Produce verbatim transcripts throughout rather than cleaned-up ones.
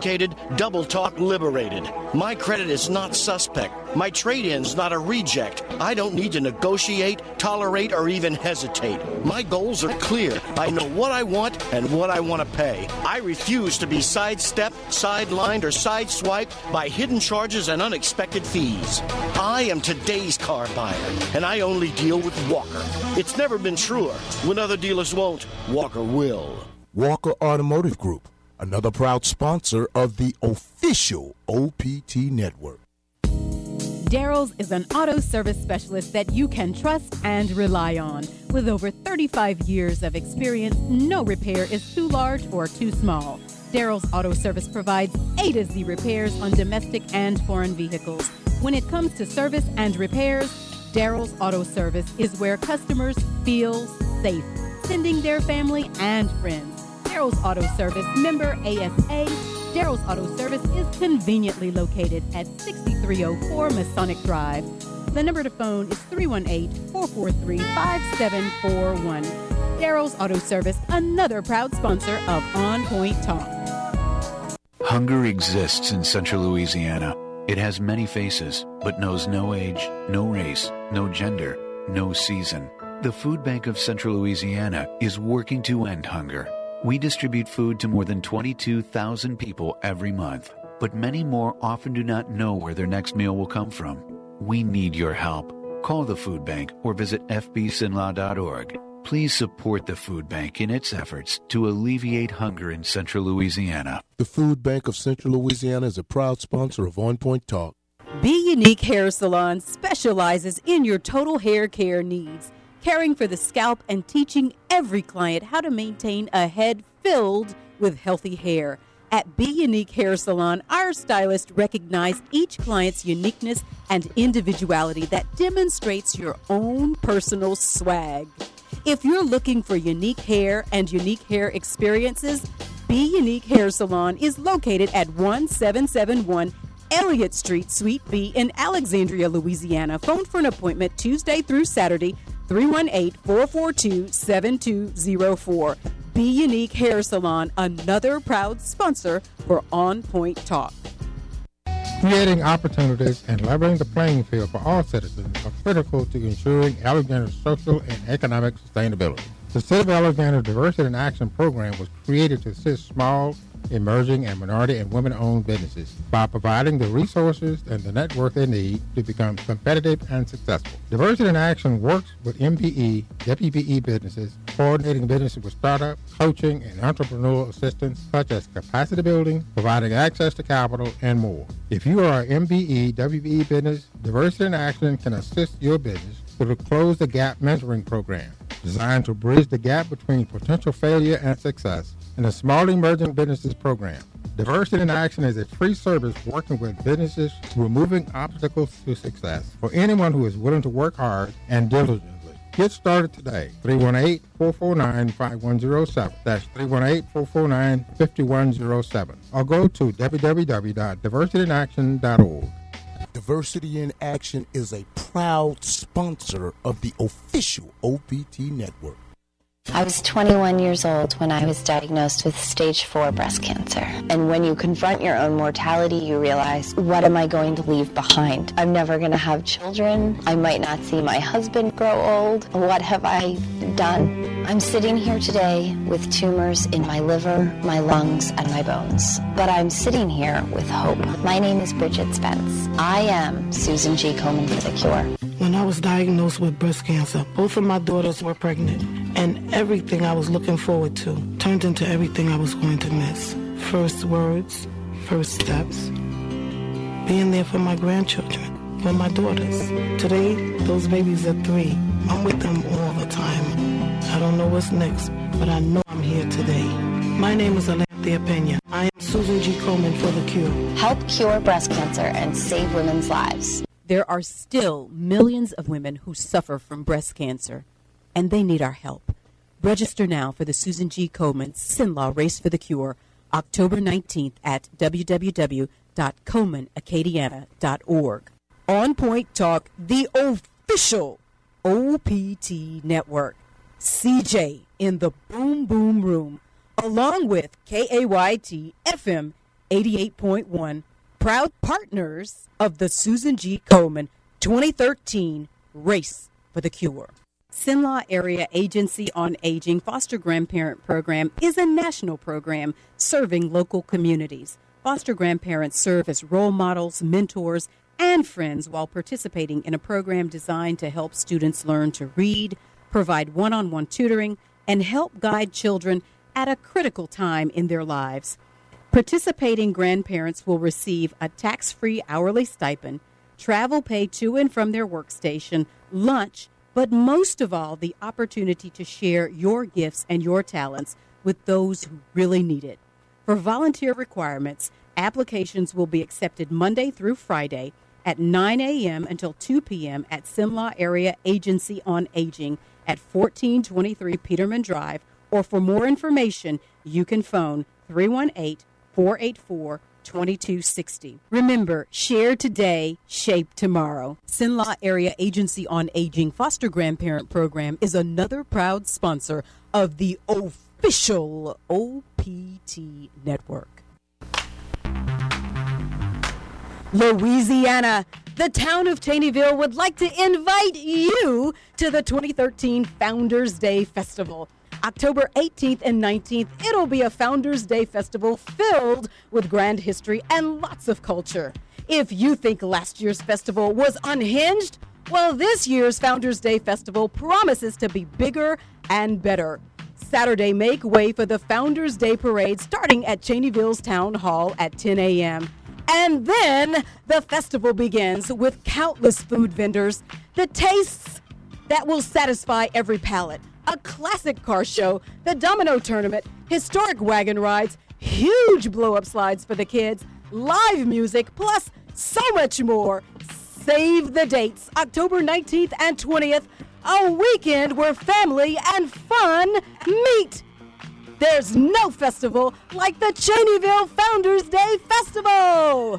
educated, double talk liberated. My credit is not suspect. My trade-in's not a reject. I don't need to negotiate, tolerate, or even hesitate. My goals are clear. I know what I want and what I want to pay. I refuse to be sidestepped, sidelined, or sideswiped by hidden charges and unexpected fees. I am today's car buyer, and I only deal with Walker. It's never been truer. When other dealers won't, Walker will. Walker Automotive Group, another proud sponsor of the official O P T Network. Daryl's is an auto service specialist that you can trust and rely on. With over thirty-five years of experience, no repair is too large or too small. Daryl's Auto Service provides A to Z repairs on domestic and foreign vehicles. When it comes to service and repairs, Daryl's Auto Service is where customers feel safe, sending their family and friends. Daryl's Auto Service, member A S A. Daryl's Auto Service is conveniently located at sixty-three oh four Masonic Drive. The number to phone is three one eight, four four three, five seven four one. Daryl's Auto Service, another proud sponsor of On Point Talk. Hunger exists in central Louisiana. It has many faces, but knows no age, no race, no gender, no season. The Food Bank of Central Louisiana is working to end hunger. We distribute food to more than twenty-two thousand people every month, but many more often do not know where their next meal will come from. We need your help. Call the Food Bank or visit f b s i n l a dot org. Please support the Food Bank in its efforts to alleviate hunger in Central Louisiana. The Food Bank of Central Louisiana is a proud sponsor of On Point Talk. Be Unique Hair Salon specializes in your total hair care needs, caring for the scalp and teaching every client how to maintain a head filled with healthy hair. At Be Unique Hair Salon, our stylists recognize each client's uniqueness and individuality that demonstrates your own personal swag. If you're looking for unique hair and unique hair experiences, Be Unique Hair Salon is located at one seven seven one Elliott Street, Suite B in Alexandria, Louisiana. Phone for an appointment Tuesday through Saturday, three one eight, four four two, seven two zero four. Be Unique Hair Salon, another proud sponsor for On Point Talk. Creating opportunities and leveling the playing field for all citizens are critical to ensuring Alexander's social and economic sustainability. The City of Alexander Diversity in Action program was created to assist small, emerging, and minority and women-owned businesses by providing the resources and the network they need to become competitive and successful. Diversity in Action works with M B E, W B E businesses, coordinating businesses with startup, coaching, and entrepreneurial assistance such as capacity building, providing access to capital, and more. If you are an M B E, W B E business, Diversity in Action can assist your business through the Close the Gap mentoring program, designed to bridge the gap between potential failure and success, and the Small Emerging Businesses Program. Diversity in Action is a free service working with businesses removing obstacles to success for anyone who is willing to work hard and diligently. Get started today. three one eight, four four nine, five one zero seven. That's three one eight, four four nine, five one zero seven. Or go to w w w dot diversity in action dot org. Diversity in Action is a proud sponsor of the official O P T Network. I was twenty-one years old when I was diagnosed with stage four breast cancer. And when you confront your own mortality, you realize, what am I going to leave behind? I'm never going to have children. I might not see my husband grow old. What have I done? I'm sitting here today with tumors in my liver, my lungs, and my bones. But I'm sitting here with hope. My name is Bridget Spence. I am Susan G. Komen for the Cure. When I was diagnosed with breast cancer, both of my daughters were pregnant, and everything I was looking forward to turned into everything I was going to miss. First words, first steps, being there for my grandchildren, for my daughters. Today, those babies are three. I'm with them all the time. I don't know what's next, but I know I'm here today. My name is Alethea Pena. I am Susan G. Komen for the Cure. Help cure breast cancer and save women's lives. There are still millions of women who suffer from breast cancer, and they need our help. Register now for the Susan G. Komen Sinlaw Race for the Cure, October nineteenth at w w w dot komen acadiana dot org. On Point Talk, the official O P T Network. C J in the Boom Boom Room, along with K A Y T F M eighty-eight point one, proud partners of the Susan G. Komen twenty thirteen Race for the Cure. Sinlaw Area Agency on Aging Foster Grandparent Program is a national program serving local communities. Foster grandparents serve as role models, mentors, and friends while participating in a program designed to help students learn to read, provide one-on-one tutoring, and help guide children at a critical time in their lives. Participating grandparents will receive a tax-free hourly stipend, travel paid to and from their workstation, lunch, but most of all, the opportunity to share your gifts and your talents with those who really need it. For volunteer requirements, applications will be accepted Monday through Friday at nine a.m. until two p.m. at Simlaw Area Agency on Aging at fourteen twenty-three Peterman Drive, or for more information, you can phone three one eight, four eight four, two two six zero. Remember, share today, shape tomorrow. Sinlaw Area Agency on Aging Foster Grandparent Program is another proud sponsor of the official O P T Network. Louisiana, the town of Cheneyville would like to invite you to the twenty thirteen Founders Day Festival. October eighteenth and nineteenth, it'll be a Founders Day Festival filled with grand history and lots of culture. If you think last year's festival was unhinged, well, this year's Founders Day Festival promises to be bigger and better. Saturday, make way for the Founders Day Parade starting at Cheneyville's Town Hall at ten a.m. And then the festival begins with countless food vendors, the tastes that will satisfy every palate, a classic car show, the domino tournament, historic wagon rides, huge blow-up slides for the kids, live music, plus so much more. Save the dates, October nineteenth and twentieth, a weekend where family and fun meet. There's no festival like the Cheneyville Founders Day Festival.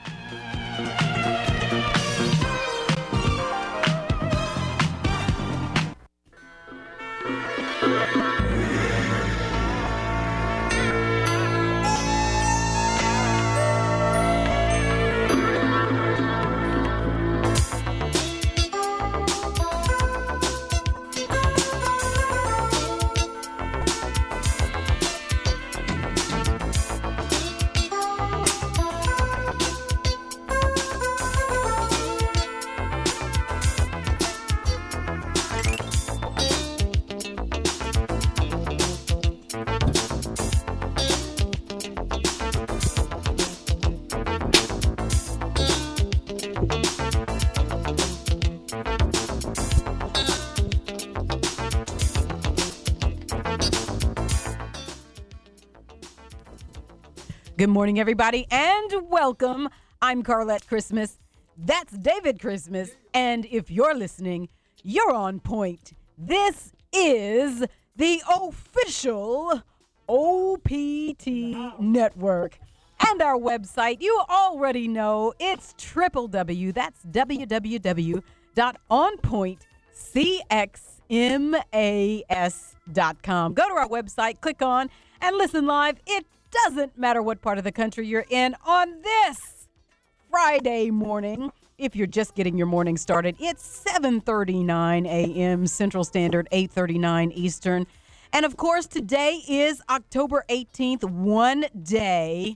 Good morning, everybody, and welcome. I'm Carlette Christmas. That's David Christmas. And if you're listening, you're on point. This is the official O P T Network. And our website, you already know, it's triple W. That's w w w dot on point c x m a s dot com. Go to our website, click on, and listen live. It doesn't matter what part of the country you're in on this Friday morning. If you're just getting your morning started, it's seven thirty-nine a.m. Central Standard, eight thirty-nine Eastern. And of course, today is October eighteenth, one day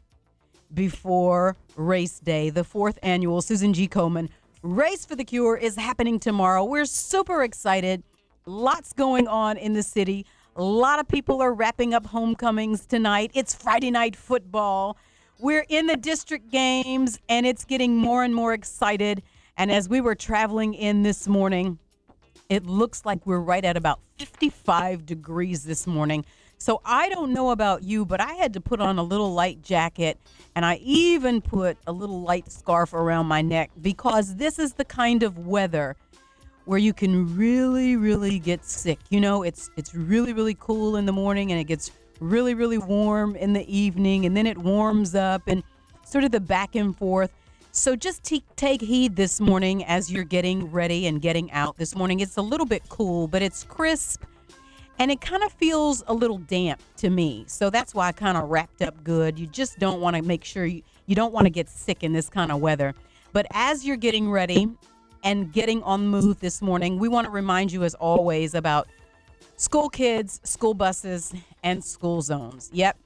before Race Day. The fourth annual Susan G. Komen Race for the Cure is happening tomorrow. We're super excited. Lots going on in the city. A lot of people are wrapping up homecomings tonight. It's Friday night football. We're in the district games, and it's getting more and more excited. And as we were traveling in this morning, it looks like we're right at about fifty-five degrees this morning. So I don't know about you, but I had to put on a little light jacket, and I even put a little light scarf around my neck because this is the kind of weather where you can really, really get sick. You know, it's it's really, really cool in the morning, and it gets really, really warm in the evening, and then it warms up, and sort of the back and forth. So just t- take heed this morning as you're getting ready and getting out this morning. It's a little bit cool, but it's crisp, And it kind of feels a little damp to me. So that's why I kind of wrapped up good. You just don't want to make sure you, you don't want to get sick in this kind of weather. But as you're getting ready and getting on the move this morning, we want to remind you, as always, about school kids, school buses, and school zones. Yep.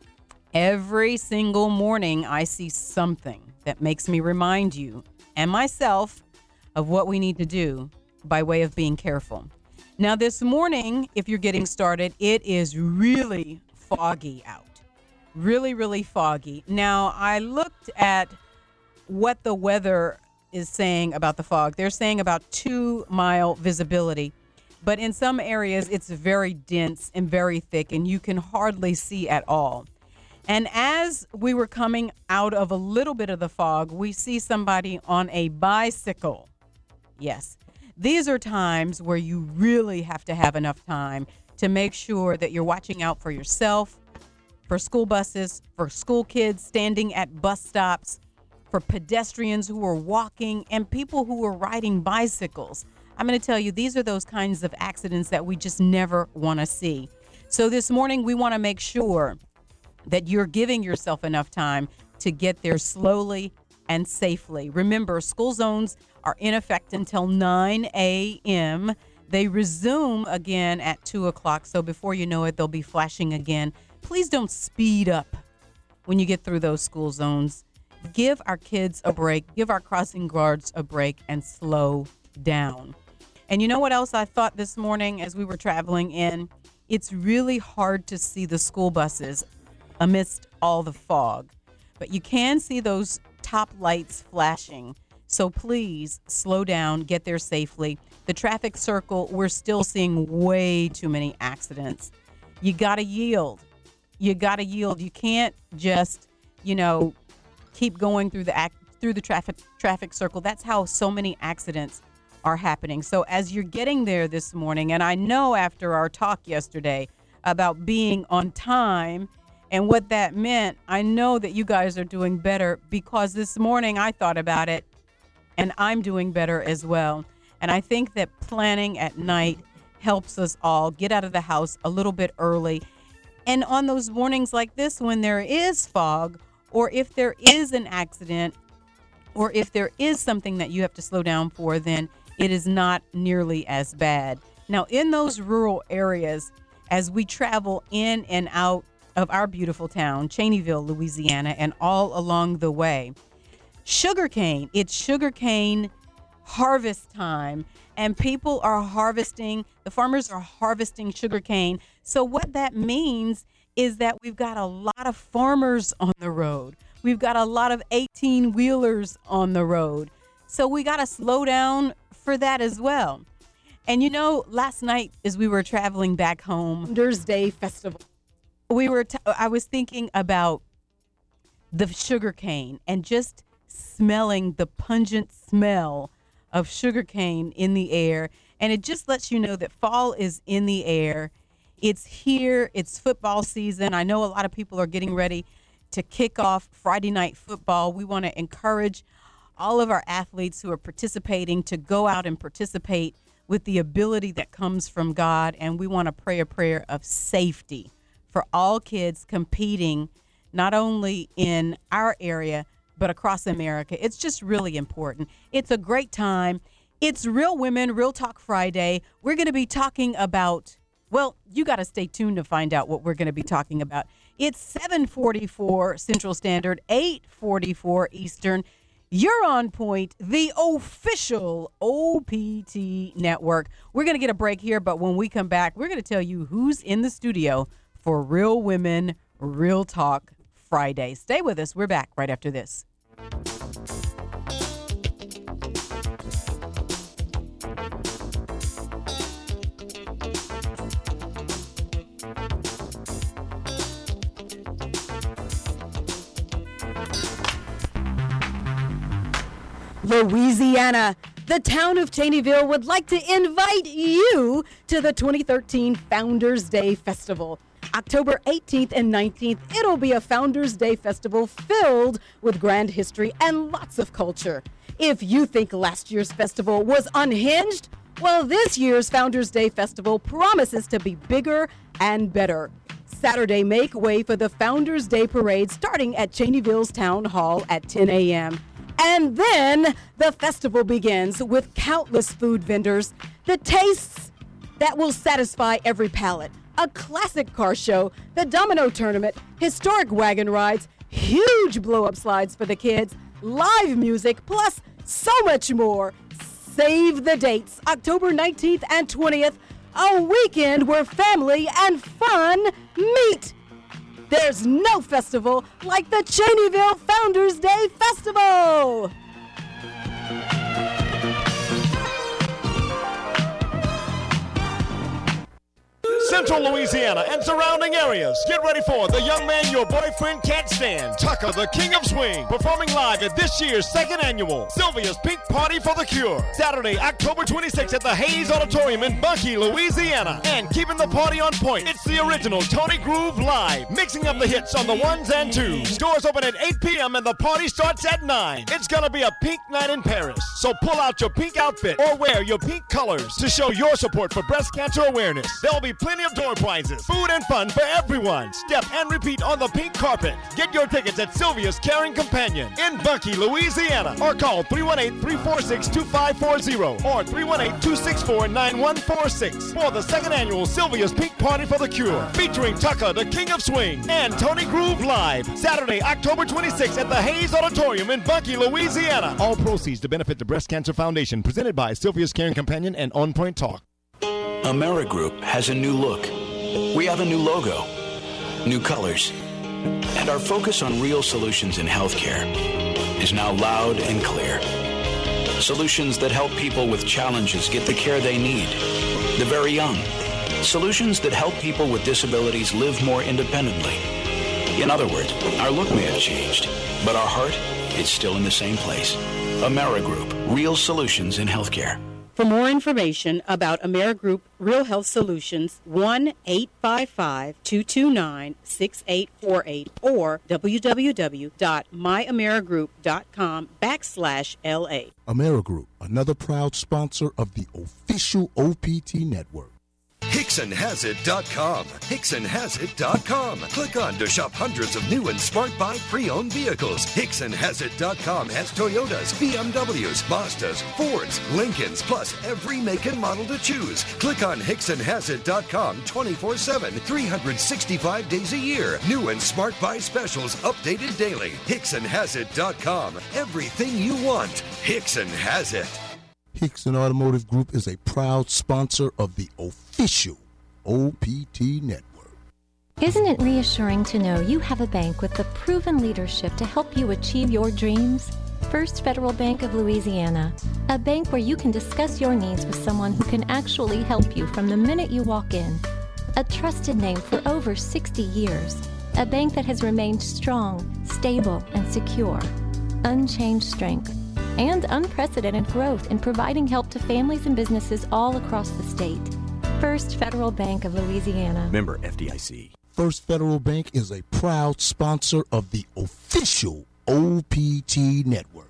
Every single morning, I see something that makes me remind you and myself of what we need to do by way of being careful. Now, this morning, if you're getting started, it is really foggy out. Really, really foggy. Now, I looked at what the weather is saying about the fog. They're saying about two mile visibility. But in some areas, it's very dense and very thick, and you can hardly see at all. And as we were coming out of a little bit of the fog, we see somebody on a bicycle. Yes. These are times where you really have to have enough time to make sure that you're watching out for yourself, for school buses, for school kids standing at bus stops, for pedestrians who are walking, and people who are riding bicycles. I'm going to tell you, these are those kinds of accidents that we just never want to see. So this morning, we want to make sure that you're giving yourself enough time to get there slowly and safely. Remember, school zones are in effect until nine a.m. They resume again at two o'clock. So before you know it, they'll be flashing again. Please don't speed up when you get through those school zones. Give our kids a break. Give our crossing guards a break and slow down. And you know what else I thought this morning as we were traveling in? It's really hard to see the school buses amidst all the fog. But you can see those top lights flashing. So please slow down, get there safely. The traffic circle, we're still seeing way too many accidents. You got to yield. You got to yield. You can't just, you know, keep going through the act, through the traffic traffic circle. That's how so many accidents are happening. So as you're getting there this morning, and I know after our talk yesterday about being on time and what that meant, I know that you guys are doing better, because this morning I thought about it and I'm doing better as well. And I think that planning at night helps us all get out of the house a little bit early. And on those mornings like this, when there is fog, or if there is an accident, or if there is something that you have to slow down for, then it is not nearly as bad. Now, in those rural areas, as we travel in and out of our beautiful town, Cheneyville, Louisiana, and all along the way, sugarcane, it's sugarcane harvest time, and people are harvesting, the farmers are harvesting sugarcane. So what that means is that we've got a lot of farmers on the road. We've got a lot of eighteen-wheelers on the road. So we got to slow down for that as well. And you know, last night as we were traveling back home, Founders Day Festival, we were t- I was thinking about the sugarcane and just smelling the pungent smell of sugarcane in the air. And it just lets you know that fall is in the air. It's here. It's football season. I know a lot of people are getting ready to kick off Friday night football. We want to encourage all of our athletes who are participating to go out and participate with the ability that comes from God. And we want to pray a prayer of safety for all kids competing, not only in our area, but across America. It's just really important. It's a great time. It's Real Women, Real Talk Friday. We're going to be talking about, well, you got to stay tuned to find out what we're going to be talking about. It's seven forty-four Central Standard, eight forty-four Eastern. You're on point, the official O P T network. We're going to get a break here, but when we come back, we're going to tell you who's in the studio for Real Women, Real Talk Friday. Stay with us. We're back right after this. Louisiana, the town of Cheneyville would like to invite you to the twenty thirteen Founders Day Festival. October eighteenth and nineteenth, it'll be a Founders Day Festival filled with grand history and lots of culture. If you think last year's festival was unhinged Well, this year's Founders Day Festival promises to be bigger and better. Saturday, make way for the Founders Day Parade starting at Cheneyville's Town Hall at ten a.m. And then the festival begins with countless food vendors, the tastes that will satisfy every palate, a classic car show, the domino tournament, historic wagon rides, huge blow-up slides for the kids, live music, plus so much more. Save the dates, October nineteenth and twentieth, a weekend where family and fun meet. There's no festival like the Cheneyville Founders Day Festival. Central Louisiana and surrounding areas, get ready for the young man your boyfriend can't stand, Tucker, the King of Swing, performing live at this year's second annual Sylvia's Pink Party for the Cure, Saturday, October twenty-sixth at the Hayes Auditorium in Bunkie, Louisiana. And keeping the party on point, it's the original Tony Groove Live, mixing up the hits on the ones and twos. Doors open at eight p.m. and the party starts at nine. It's gonna be a pink night in Paris, so pull out your pink outfit or wear your pink colors to show your support for breast cancer awareness. There'll be plenty of door prizes, food and fun for everyone. Step and repeat on the pink carpet. Get your tickets at Sylvia's Caring Companion in Bunkie, Louisiana, or call three one eight, three four six, two five four zero or three one eight, two six four, nine one four six for the second annual Sylvia's Pink Party for the Cure, featuring Tucker, the King of Swing, and Tony Groove Live, Saturday, October twenty-sixth at the Hayes Auditorium in Bunkie, Louisiana. All proceeds to benefit the Breast Cancer Foundation, presented by Sylvia's Caring Companion and On Point Talk. AmeriGroup has a new look. We have a new logo, new colors, and our focus on real solutions in healthcare is now loud and clear. Solutions that help people with challenges get the care they need, the very young. Solutions that help people with disabilities live more independently. In other words, our look may have changed, but our heart is still in the same place. AmeriGroup, real solutions in healthcare. For more information about AmeriGroup Real Health Solutions, one eight five five, two two nine, six eight four eight or www.myamerigroup.com backslash LA. AmeriGroup, another proud sponsor of the official O P T network. Hickson Has It dot com. Hickson Has It dot com. Click on to shop hundreds of new and smart buy pre-owned vehicles. Hickson Has It dot com has Toyotas, B M Ws, Mazdas, Fords, Lincolns, plus every make and model to choose. Click on Hickson Has It dot com twenty-four seven, three hundred sixty-five days a year. New and smart buy specials updated daily. Hickson Has It dot com. Everything you want. Hickson has it. Hickson Automotive Group is a proud sponsor of the official O P T network. Isn't it reassuring to know you have a bank with the proven leadership to help you achieve your dreams? First Federal Bank of Louisiana, a bank where you can discuss your needs with someone who can actually help you from the minute you walk in. A trusted name for over sixty years, a bank that has remained strong, stable, and secure. Unchanged strength and unprecedented growth in providing help to families and businesses all across the state. First Federal Bank of Louisiana. Member F D I C. First Federal Bank is a proud sponsor of the official O P T network.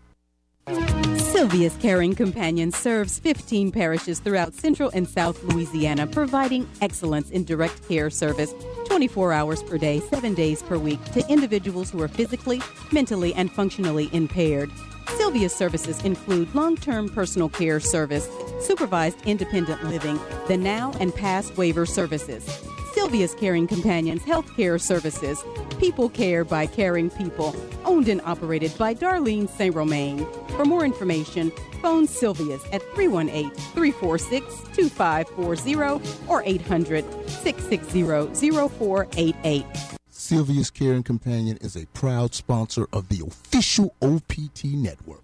Sylvia's Caring Companion serves fifteen parishes throughout Central and South Louisiana, providing excellence in direct care service twenty-four hours per day, seven days per week to individuals who are physically, mentally, and functionally impaired. Sylvia's services include long-term personal care service, supervised independent living, the now and past waiver services. Sylvia's Caring Companions Healthcare Services, people care by caring people, owned and operated by Darlene Saint Romain. For more information, phone Sylvia's at three one eight, three four six, two five four zero or eight hundred, six six zero, zero four eight eight. Sylvia's Caring Companion is a proud sponsor of the official O P T network.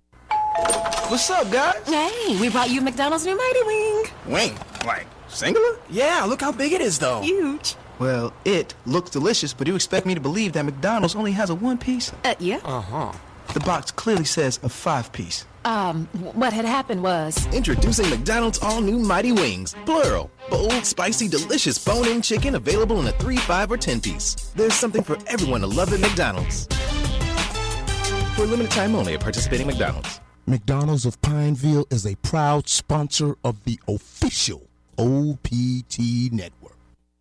What's up, guys? Hey, we brought you McDonald's new Mighty Wing. Wing? Like, singular? Yeah, look how big it is, though. Huge. Well, it looks delicious, but you expect me to believe that McDonald's only has a one-piece? Uh, yeah. Uh-huh. The box clearly says a five-piece. Um, what had happened was... Introducing McDonald's all-new Mighty Wings. Plural. Bold, spicy, delicious bone-in chicken available in a three, five, or ten-piece. There's something for everyone to love at McDonald's. For a limited time only at participating McDonald's. McDonald's of Pineville is a proud sponsor of the official O P T Network.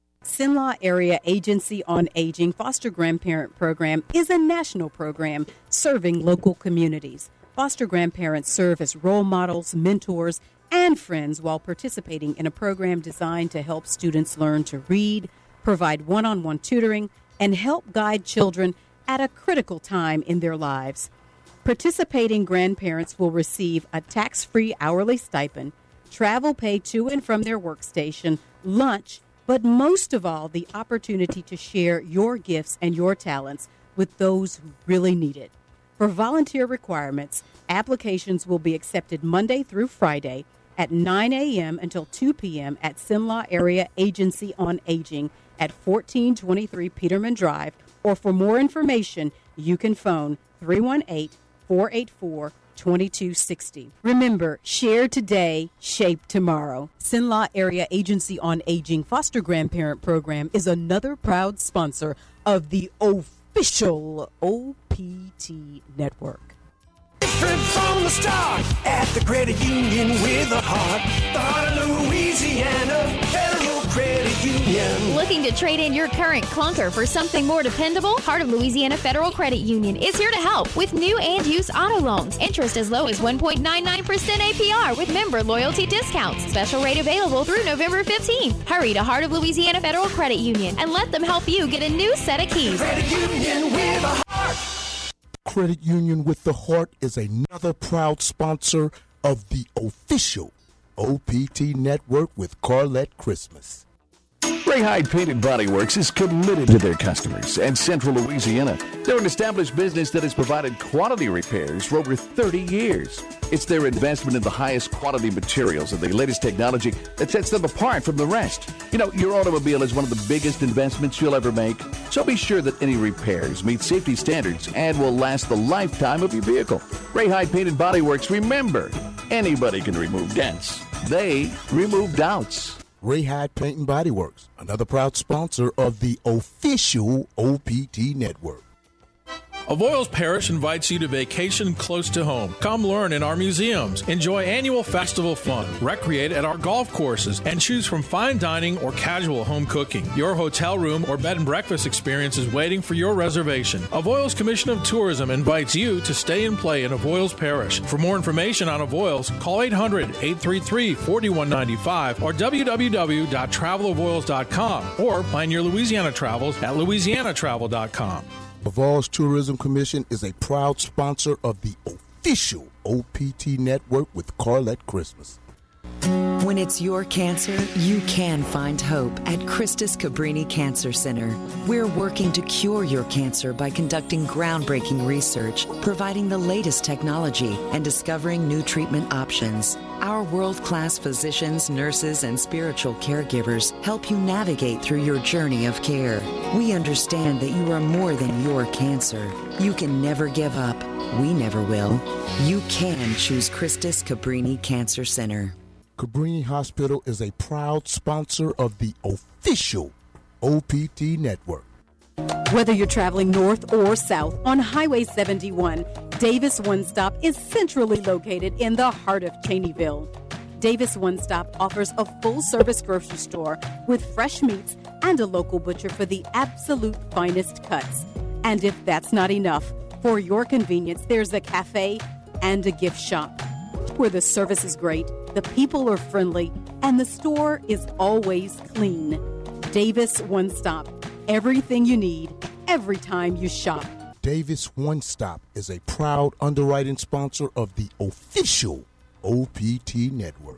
Cenla Area Agency on Aging Foster Grandparent Program is a national program serving local communities. Foster grandparents serve as role models, mentors, and friends while participating in a program designed to help students learn to read, provide one-on-one tutoring, and help guide children at a critical time in their lives. Participating grandparents will receive a tax-free hourly stipend, travel pay to and from their workstation, lunch, but most of all, the opportunity to share your gifts and your talents with those who really need it. For volunteer requirements, applications will be accepted Monday through Friday at nine a.m. until two p.m. at Cenla Area Agency on Aging at fourteen twenty-three Peterman Drive, or for more information, you can phone three one eight, four eight four, two two six zero. Remember, share today, shape tomorrow. Cenla Area Agency on Aging Foster Grandparent Program is another proud sponsor of the official O P T Network. Different from the start at the credit union with a heart. The heart of Louisiana Federal Credit Union. Looking to trade in your current clunker for something more dependable? Heart of Louisiana Federal Credit Union is here to help with new and used auto loans. Interest as low as one point nine nine percent A P R with member loyalty discounts. Special rate available through November fifteenth. Hurry to Heart of Louisiana Federal Credit Union and let them help you get a new set of keys. Credit Union with a heart. Credit Union with the Heart is another proud sponsor of the official O P T Network with Carlette Christmas. Ray Hyde Paint and Body Works is committed to their customers and Central Louisiana. They're an established business that has provided quality repairs for over thirty years. It's their investment in the highest quality materials and the latest technology that sets them apart from the rest. You know, your automobile is one of the biggest investments you'll ever make, so be sure that any repairs meet safety standards and will last the lifetime of your vehicle. Ray Hyde Paint and Body Works, remember, anybody can remove dents. They remove doubts. Ray Hyde Paint and Body Works, another proud sponsor of the official O P T Network. Avoyelles Parish invites you to vacation close to home. Come learn in our museums, enjoy annual festival fun, recreate at our golf courses, and choose from fine dining or casual home cooking. Your hotel room or bed and breakfast experience is waiting for your reservation. Avoyelles Commission of Tourism invites you to stay and play in Avoyelles Parish. For more information on Avoyelles, call eight hundred, eight three three, four one nine five or w w w dot travel avoyelles dot com or plan your Louisiana travels at louisiana travel dot com. Avoyelles Tourism Commission is a proud sponsor of the official O P T Network with Carlette Christmas. When it's your cancer, you can find hope at Christus Cabrini Cancer Center. We're working to cure your cancer by conducting groundbreaking research, providing the latest technology, and discovering new treatment options. Our world-class physicians, nurses, and spiritual caregivers help you navigate through your journey of care. We understand that you are more than your cancer. You can never give up. We never will. You can choose Christus Cabrini Cancer Center. Cabrini Hospital is a proud sponsor of the official O P T Network. Whether you're traveling north or south on Highway seventy-one, Davis One Stop is centrally located in the heart of Cheneyville. Davis One Stop offers a full-service grocery store with fresh meats and a local butcher for the absolute finest cuts. And if that's not enough, for your convenience, there's a cafe and a gift shop where the service is great, the people are friendly, and the store is always clean. Davis One Stop. Everything you need, every time you shop. Davis One Stop is a proud underwriting sponsor of the official O P T Network.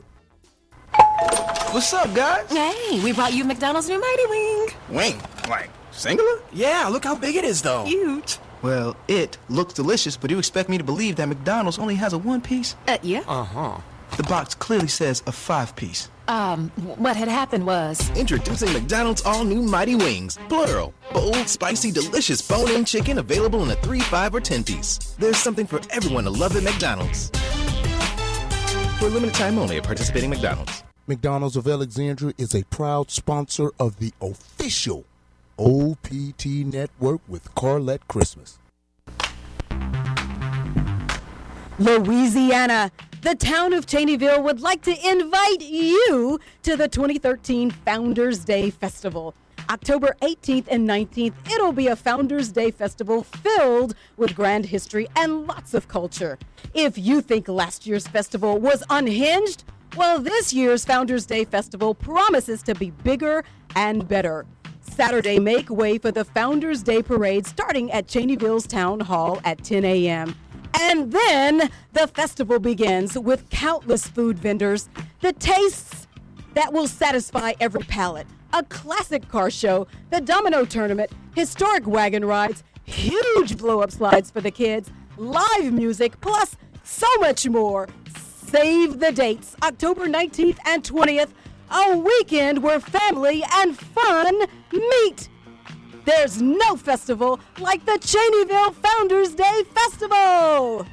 What's up, guys? Hey, we brought you McDonald's new Mighty Wing. Wing? Like, singular? Yeah, look how big it is, though. Huge. Well, it looks delicious, but you expect me to believe that McDonald's only has a one-piece? Uh, yeah. Uh-huh. The box clearly says a five-piece. Um, what had happened was... Introducing McDonald's all-new Mighty Wings. Plural. Bold, spicy, delicious bone-in chicken available in a three, five, or ten-piece. There's something for everyone to love at McDonald's. For a limited time only at participating McDonald's. McDonald's of Alexandria is a proud sponsor of the official O P T Network with Carlette Christmas. Louisiana. The town of Cheneyville would like to invite you to the twenty thirteen Founders Day Festival. October eighteenth and nineteenth, it'll be a Founders Day Festival filled with grand history and lots of culture. If you think last year's festival was unhinged, well, this year's Founders Day Festival promises to be bigger and better. Saturday, make way for the Founders Day Parade starting at Cheneyville's Town Hall at ten a.m. And then the festival begins with countless food vendors, the tastes that will satisfy every palate, a classic car show, the domino tournament, historic wagon rides, huge blow-up slides for the kids, live music, plus so much more. Save the dates, October nineteenth and twentieth, a weekend where family and fun meet. There's no festival like the Cheneyville Founders Day Festival.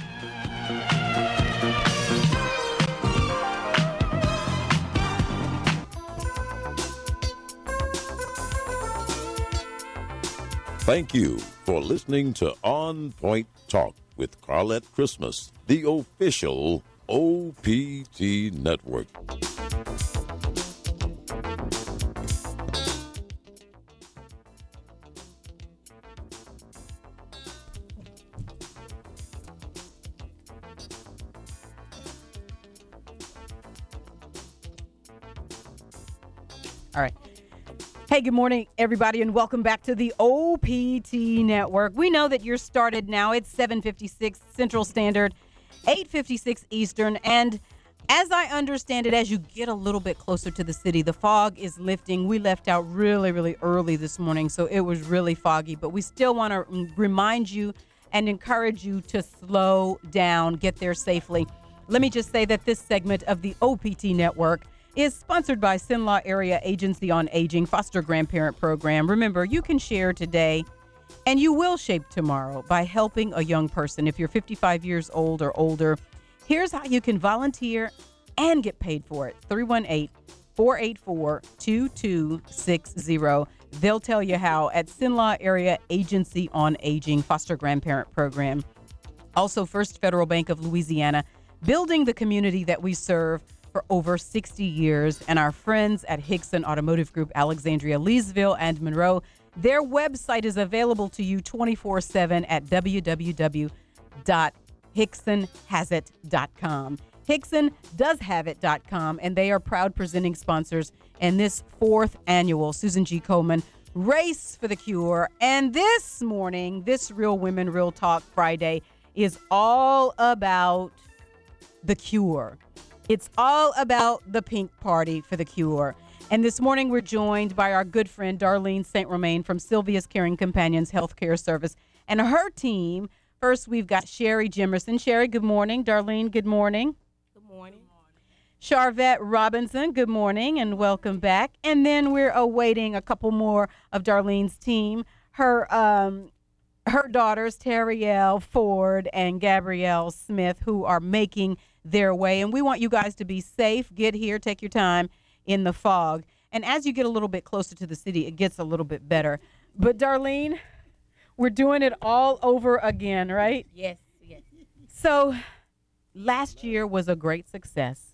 Thank you for listening to On Point Talk with Carlette Christmas, the official O P T Network. All right. Hey, good morning, everybody, and welcome back to the O P T Network. We know that you're started now. It's seven fifty-six Central Standard, eight fifty-six Eastern, and as I understand it, as you get a little bit closer to the city, the fog is lifting. We left out really, really early this morning, so it was really foggy, but we still want to remind you and encourage you to slow down, get there safely. Let me just say that this segment of the O P T Network is sponsored by Cenla Area Agency on Aging Foster Grandparent Program. Remember, you can share today and you will shape tomorrow by helping a young person. If you're fifty-five years old or older, here's how you can volunteer and get paid for it. three one eight, four eight four, two two six zero. They'll tell you how at Cenla Area Agency on Aging Foster Grandparent Program. Also, First Federal Bank of Louisiana, building the community that we serve for over sixty years, and our friends at Hickson Automotive Group, Alexandria, Leesville, and Monroe. Their website is available to you twenty-four seven at w w w dot hickson has it dot com. hickson does have it dot com, and they are proud presenting sponsors in this fourth annual Susan G. Komen Race for the Cure. And this morning, this Real Women Real Talk Friday is all about the cure. It's all about the pink party for the cure. And this morning we're joined by our good friend Darlene Saint Romain from Sylvia's Caring Companions Healthcare Service and her team. First, we've got Sherry Jimerson. Sherry, good morning. Darlene, good morning. Good morning. Charvette Robinson, good morning and welcome back. And then we're awaiting a couple more of Darlene's team. Her um, her daughters, Terrielle Ford and Gabrielle Smith, who are making their way. And we want you guys to be safe. Get here, take your time in the fog. And as you get a little bit closer to the city, it gets a little bit better. But Darlene, we're doing it all over again, right? Yes, yes. So last year was a great success.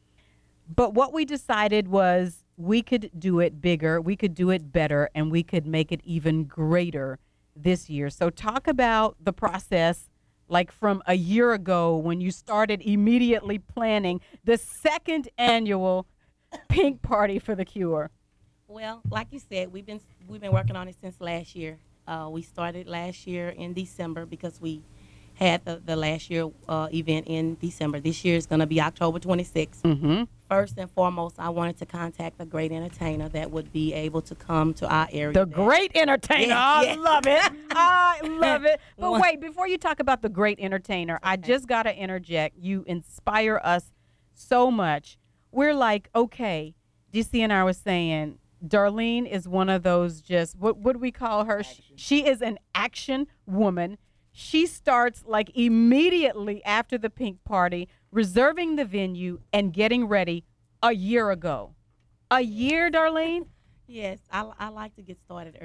But what we decided was we could do it bigger, we could do it better, and we could make it even greater this year. So talk about the process, like from a year ago when you started immediately planning the second annual Pink Party for the Cure. Well, like you said, we've been we've been working on it since last year. Uh, we started last year in December because we had the, the last year uh, event in December. This year is going to be October twenty-sixth. Mm-hmm. First and foremost, I wanted to contact a great entertainer that would be able to come to our area. The great entertainer. Yes, I yes. love it. I love it. But wait, before you talk about the great entertainer, okay. I just got to interject. You inspire us so much. We're like, okay, D C and I was saying, Darlene is one of those just, what, what do we call her? Action. She is an action woman. She starts like immediately after the Pink Party, reserving the venue and getting ready a year ago. A year, Darlene? Yes, I, I like to get started early.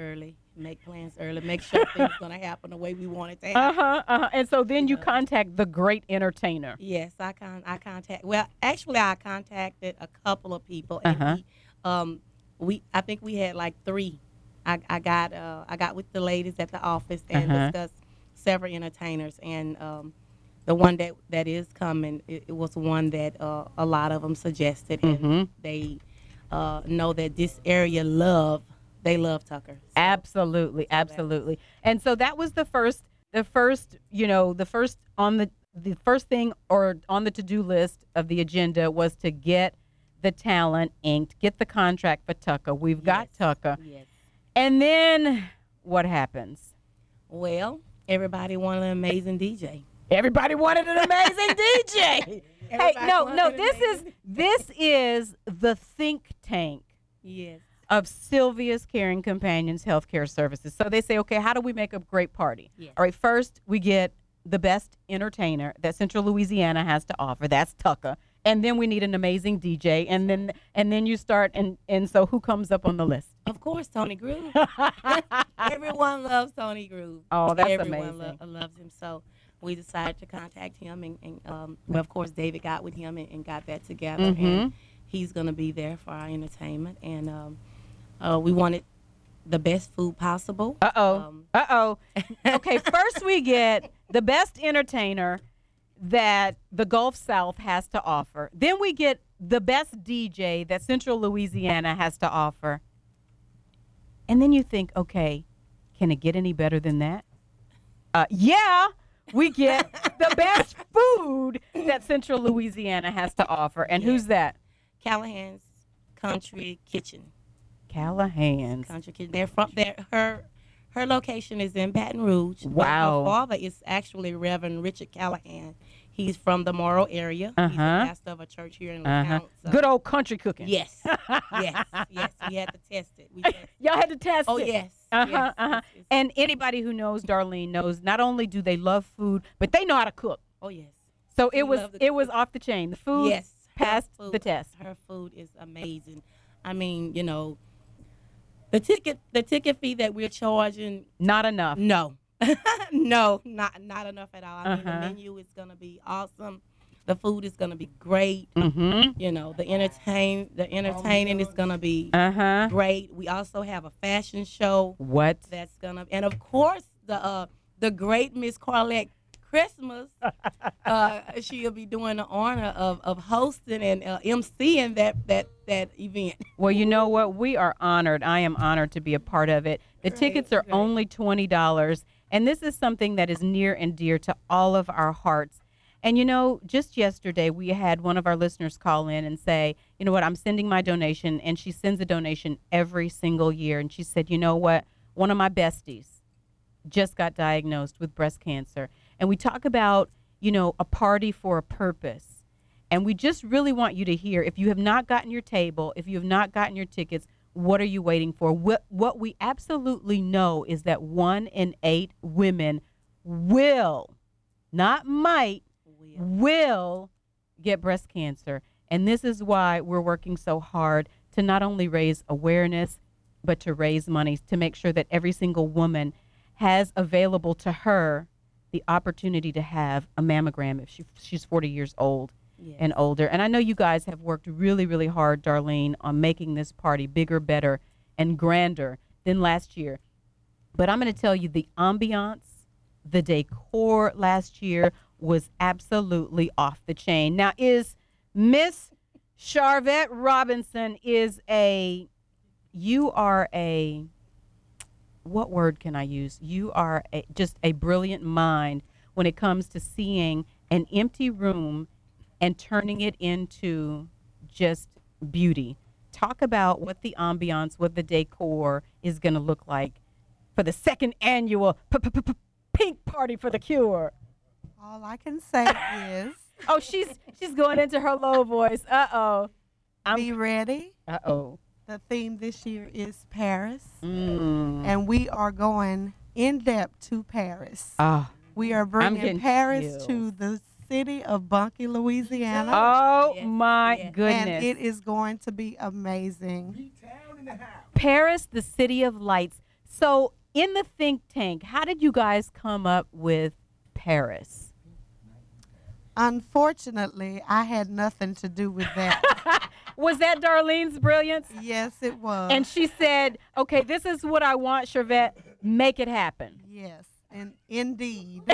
make plans early, make sure things going to happen the way we want it to happen. Uh-huh, uh-huh. And so then you, you know. contact the great entertainer. Yes, I con- I contact. Well, actually, I contacted a couple of people, and uh-huh. we, um, we I think we had like three. I, I got uh, I got with the ladies at the office and uh-huh. discussed several entertainers, and um, the one that, that is coming, it, it was one that uh, a lot of them suggested, mm-hmm. and they uh, know that this area love. They love Tucker. So. Absolutely, absolutely. And so that was the first, the first, you know, the first on the, the first thing or on the to-do list of the agenda was to get the talent inked, get the contract for Tucker. We've yes. got Tucker. Yes. And then what happens? Well, everybody wanted an amazing D J. Everybody wanted an amazing D J. Hey, no, no, this is, this is the think tank. Yes. Of Sylvia's Caring Companions Healthcare Services. So they say, okay, how do we make a great party? Yes. All right, first we get the best entertainer that Central Louisiana has to offer. That's Tucker. And then we need an amazing D J. And then and then you start, and, and so who comes up on the list? Of course, Tony Groove. Everyone loves Tony Groove. Oh, that's Everyone amazing. Lo- loves him. So we decided to contact him. And, and um, well, of course, David got with him and, and got that together. Mm-hmm. And he's going to be there for our entertainment. And um, Uh, we wanted the best food possible. Uh-oh. Um, Uh-oh. Okay, first we get the best entertainer that the Gulf South has to offer. Then we get the best D J that Central Louisiana has to offer. And then you think, okay, can it get any better than that? Uh, yeah, we get the best food that Central Louisiana has to offer. And yeah. who's that? Callahan's Country Kitchen. Callahan's Country Kitchen. They're from there. Her her location is in Baton Rouge. Wow. Her father is actually Reverend Richard Callahan. He's from the Morrow area. Uh-huh. He's the pastor of a church here in uh-huh. LeCount. So. Good old country cooking. Yes, yes, yes. We had to test it. We tested. Y'all had to test oh, it. Oh yes. Uh huh. Yes. Uh huh. It's, it's, and anybody who knows Darlene knows not only do they love food, but they know how to cook. Oh yes. So we it was it cook. was off the chain. The food yes. passed food, the test. Her food is amazing. I mean, you know. The ticket, the ticket fee that we're charging, not enough. No, no, not not enough at all. I uh-huh. mean, the menu is gonna be awesome. The food is gonna be great. Mm-hmm. You know, the entertain, the entertaining is gonna be uh-huh. great. We also have a fashion show. What? That's gonna, and of course the uh, the great Miss Carlette Christmas. uh, she'll be doing the honor of, of hosting and uh, emceeing that that that event. Well, you know what? We are honored. I am honored to be a part of it. The Great, tickets are great. only twenty dollars, and this is something that is near and dear to all of our hearts. And, you know, just yesterday we had one of our listeners call in and say, you know what, I'm sending my donation, and she sends a donation every single year. And she said, you know what, one of my besties just got diagnosed with breast cancer. And we talk about, you know, a party for a purpose. And we just really want you to hear, if you have not gotten your table, if you have not gotten your tickets, what are you waiting for? What, what we absolutely know is that one in eight women will, not might, will, will get breast cancer. And this is why we're working so hard to not only raise awareness, but to raise money to make sure that every single woman has available to her the opportunity to have a mammogram if she, she's forty years old yes. and older. And I know you guys have worked really, really hard, Darlene, on making this party bigger, better, and grander than last year. But I'm going to tell you, the ambiance, the decor last year was absolutely off the chain. Now, is Miss Charvette Robinson is a, you are a, what word can I use? You are a, just a brilliant mind when it comes to seeing an empty room and turning it into just beauty. Talk about what the ambiance, what the decor is going to look like for the second annual Pink Party for the Cure. All I can say is... Oh, she's she's going into her low voice. Uh-oh. I'm, Be ready. Uh-oh. The theme this year is Paris, mm. and we are going in depth to Paris. Oh, we are bringing Paris chills. to the city of Bunkie, Louisiana. Oh yes. my yes. goodness! And it is going to be amazing. Paris, the city of lights. So in the think tank, how did you guys come up with Paris? Unfortunately, I had nothing to do with that. Was that Darlene's brilliance? Yes, it was. And she said, okay, this is what I want, Shervette. Make it happen. Yes, and indeed.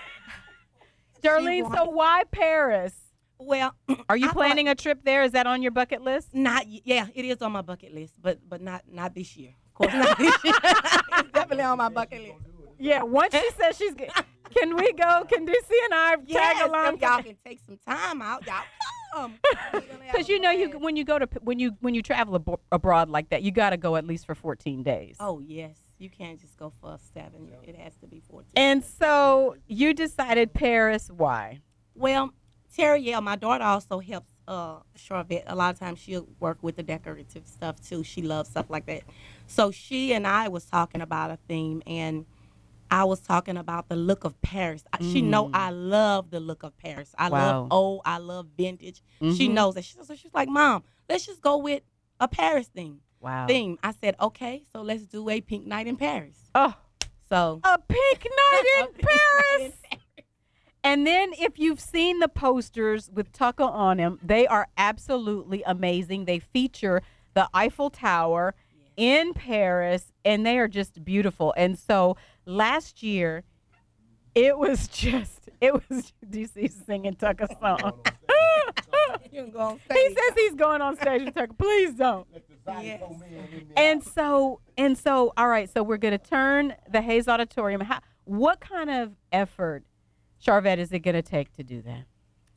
Darlene, so why Paris? Well, are you I planning thought- a trip there? Is that on your bucket list? Not y- yeah, it is on my bucket list, but but not not this year. Of course, not this year. It's definitely on my bucket list. Yeah, once she says she's good, can we go? Can D C and I Yes, tag along? if y'all can take some time out, y'all come. Because you know, you when you go to when you when you travel abo- abroad like that, you got to go at least for fourteen days. Oh yes, you can't just go for seven. It has to be fourteen. And so you decided Paris. Why? Well, Terrielle, my daughter, also helps uh, Charvette. A lot of times she'll work with the decorative stuff too. She loves stuff like that. So she and I was talking about a theme, and I was talking about the look of Paris. Mm. She know I love the look of Paris. I Wow. love old. I love vintage. She Mhm. knows that. She, so she's like, Mom, let's just go with a Paris theme. Wow. Theme. I said, okay, so let's do a pink night in Paris. Oh, so a pink night in Paris. And then if you've seen the posters with Tucker on them, they are absolutely amazing. They feature the Eiffel Tower in Paris, and they are just beautiful. And so last year, it was just, it was D C singing Tucker's song. You can go on He says he's going on stage with Tucker. Please don't. Yes. And so, and so, all right, so we're going to turn the Hayes Auditorium. How, what kind of effort, Charvette, is it going to take to do that?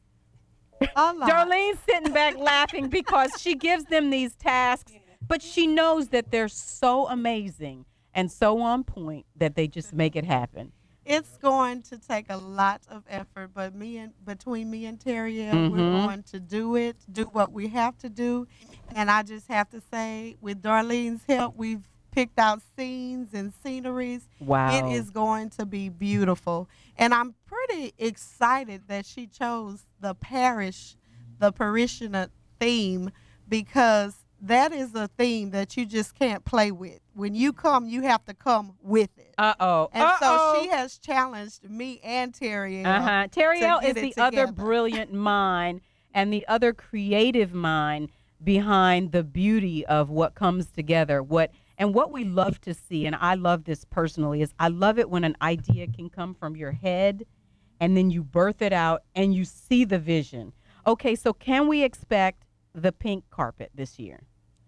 Darlene's sitting back laughing because she gives them these tasks, but she knows that they're so amazing and so on point that they just make it happen. It's going to take a lot of effort, but me and between me and Terrielle, Mhm. we're going to do it, do what we have to do. And I just have to say, with Darlene's help, we've picked out scenes and sceneries. Wow. It is going to be beautiful. And I'm pretty excited that she chose the parish, the parishioner theme, because that is a theme that you just can't play with. When you come, you have to come with it. Uh-oh. And Uh-oh. so she has challenged me and Terrielle. Uh-huh. to Terrielle get is it the other together. brilliant mind and the other creative mind behind the beauty of what comes together. What and what we love to see, and I love this personally, is I love it when an idea can come from your head and then you birth it out and you see the vision. Okay, so can we expect the pink carpet this year?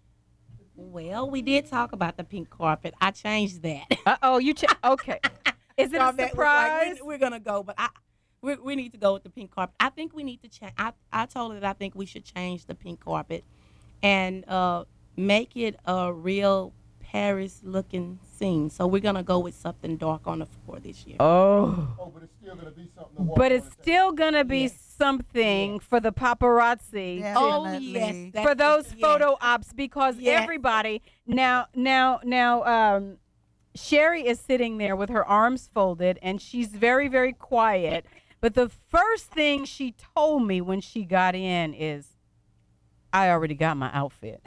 Well, we did talk about the pink carpet. I changed that. Uh-oh, you ch- okay. Is it a Charvette was like, surprise? we're, we're gonna go, but I we we need to go with the pink carpet. I think we need to change. I I told her that I think we should change the pink carpet, and uh, make it a real Paris looking scene. So we're gonna go with something dark on the floor this year. Oh. Oh, but it's still going to be something to walk But on it's still going to be something for the paparazzi. Oh yes, For those yes. photo ops, because Yes. everybody now now now um Sherry is sitting there with her arms folded and she's very very quiet, but the first thing she told me when she got in is, I already got my outfit.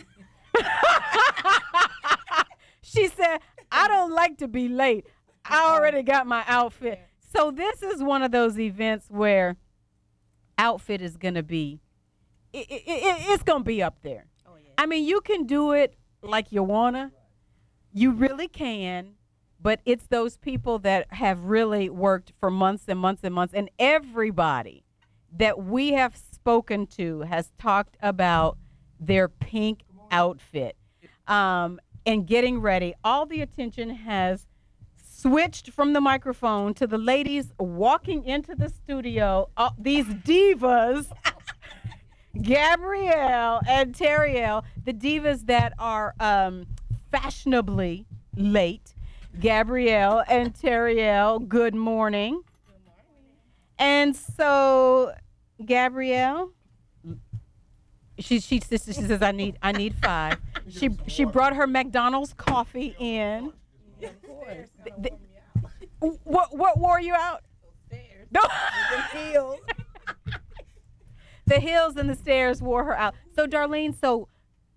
She said, I don't like to be late. I already got my outfit. So this is one of those events where outfit is going to be, it, it, it, it's going to be up there. Oh, yeah. I mean, you can do it like you want to. You really can. But it's those people that have really worked for months and months and months. And everybody that we have spoken to has talked about their pink outfit. Um, and getting ready. All the attention has switched from the microphone to the ladies walking into the studio. Uh, these divas, Gabrielle and Terrielle, the divas that are um, fashionably late. Gabrielle and Terrielle, good morning. Good morning. And so, Gabrielle, she she, she says, I need I need five. She she brought her McDonald's coffee in. Of course. The- the- what what wore you out? No. The heels. The heels and the stairs wore her out. So Darlene, so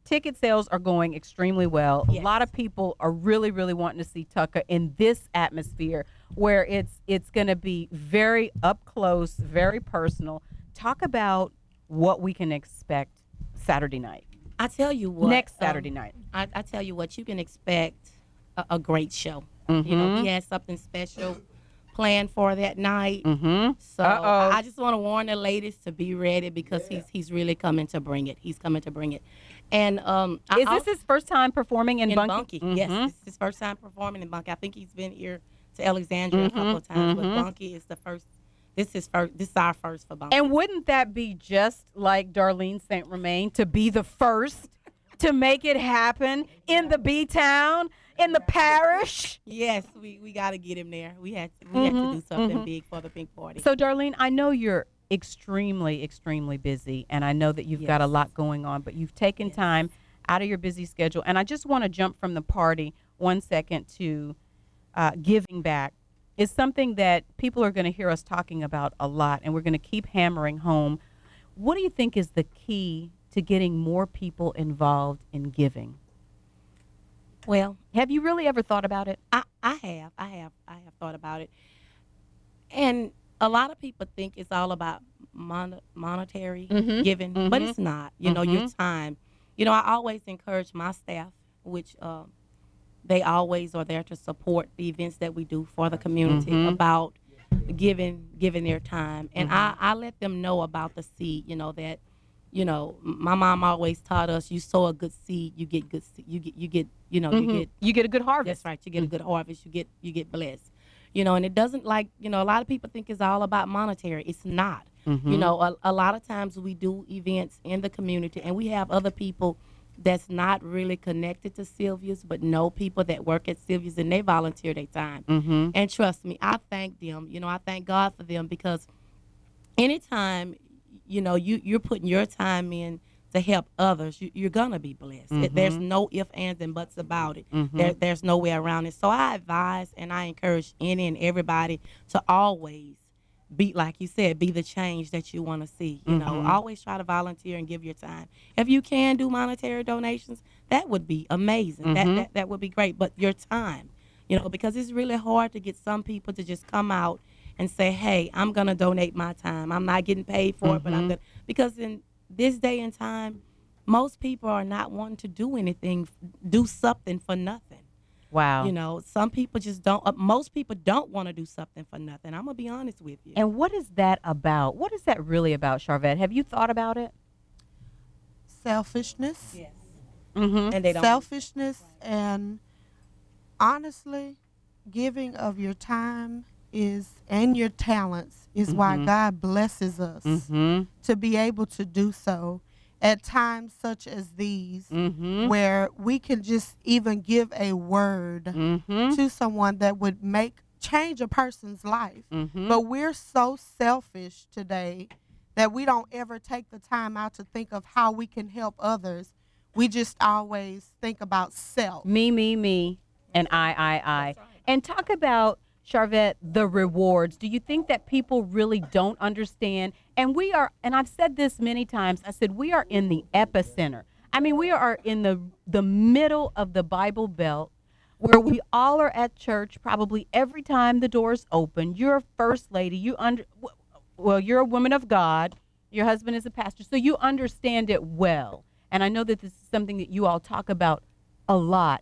ticket sales are going extremely well. Yes. A lot of people are really, really wanting to see Tucker in this atmosphere where it's it's going to be very up close, very personal. Talk about what we can expect Saturday night. I tell you what. Next Saturday um, night. I, I tell you what, you can expect a, a great show. Mm-hmm. You know, he has something special planned for that night. Mm-hmm. So Uh-oh. I just want to warn the ladies to be ready because yeah. he's he's really coming to bring it. He's coming to bring it. And um, is I, this his first time performing in, in Bunkie? Bunkie? Mm-hmm. Yes, this is his first time performing in Bunkie. I think he's been here to Alexandria mm-hmm. a couple of times, mm-hmm. but Bunkie is the first. This is first. This is our first for Bunkie. And wouldn't that be just like Darlene Saint Romain to be the first to make it happen in the B town, in the parish? Yes, we, we got to get him there. We had to, we mm-hmm. had to do something mm-hmm. big for the Pink Party. So, Darlene, I know you're extremely, extremely busy, and I know that you've yes. got a lot going on, but you've taken yes. time out of your busy schedule. And I just want to jump from the party one second to uh, giving back. Is something that people are going to hear us talking about a lot, and we're going to keep hammering home. What do you think is the key to getting more people involved in giving? Well, have you really ever thought about it? I, I have. I have. I have thought about it. And a lot of people think it's all about mon- monetary mm-hmm. giving, mm-hmm. but it's not. You mm-hmm. know, your time. You know, I always encourage my staff, which uh, they always are there to support the events that we do for the community mm-hmm. about giving giving their time. And mm-hmm. I, I let them know about the seed, you know, that, you know, my mom always taught us, you sow a good seed, you get good seed, you get you get, you know, mm-hmm. you get you get a good harvest. That's right. You get a good harvest, you get you get blessed. You know, and it doesn't like, you know, a lot of people think it's all about monetary. It's not. Mm-hmm. You know, a, a lot of times we do events in the community and we have other people that's not really connected to Sylvia's, but know people that work at Sylvia's, and they volunteer their time. Mm-hmm. And trust me, I thank them. You know, I thank God for them, because anytime, you know, you, you're putting your time in to help others, you, you're going to be blessed. Mm-hmm. There's no ifs, ands, and buts about it. Mm-hmm. There, there's no way around it. So I advise and I encourage any and everybody to always be, like you said, be the change that you want to see. You mm-hmm. know, always try to volunteer and give your time. If you can do monetary donations, that would be amazing. Mm-hmm. That, that that would be great. But your time, you know, because it's really hard to get some people to just come out and say, hey, I'm going to donate my time. I'm not getting paid for mm-hmm. it, but I'm going to. Because in this day and time, most people are not wanting to do anything, do something for nothing. Wow. You know, some people just don't, uh, most people don't want to do something for nothing. I'm going to be honest with you. And what is that about? What is that really about, Charvette? Have you thought about it? Selfishness. Yes. Mm-hmm. And they don't. Selfishness, and honestly, giving of your time is and your talents is mm-hmm. why God blesses us mm-hmm. to be able to do so at times such as these, mm-hmm. where we can just even give a word mm-hmm. to someone that would make change a person's life. Mm-hmm. But we're so selfish today that we don't ever take the time out to think of how we can help others. We just always think about self. Me, me, me, and I, I, I. Right. And talk about, Charvette, the rewards. Do you think that people really don't understand? And we are, and I've said this many times, I said we are in the epicenter. I mean, we are in the the middle of the Bible Belt, where we all are at church probably every time the doors open. You're a first lady. You under, well, you're a woman of God. Your husband is a pastor, so you understand it well. And I know that this is something that you all talk about a lot.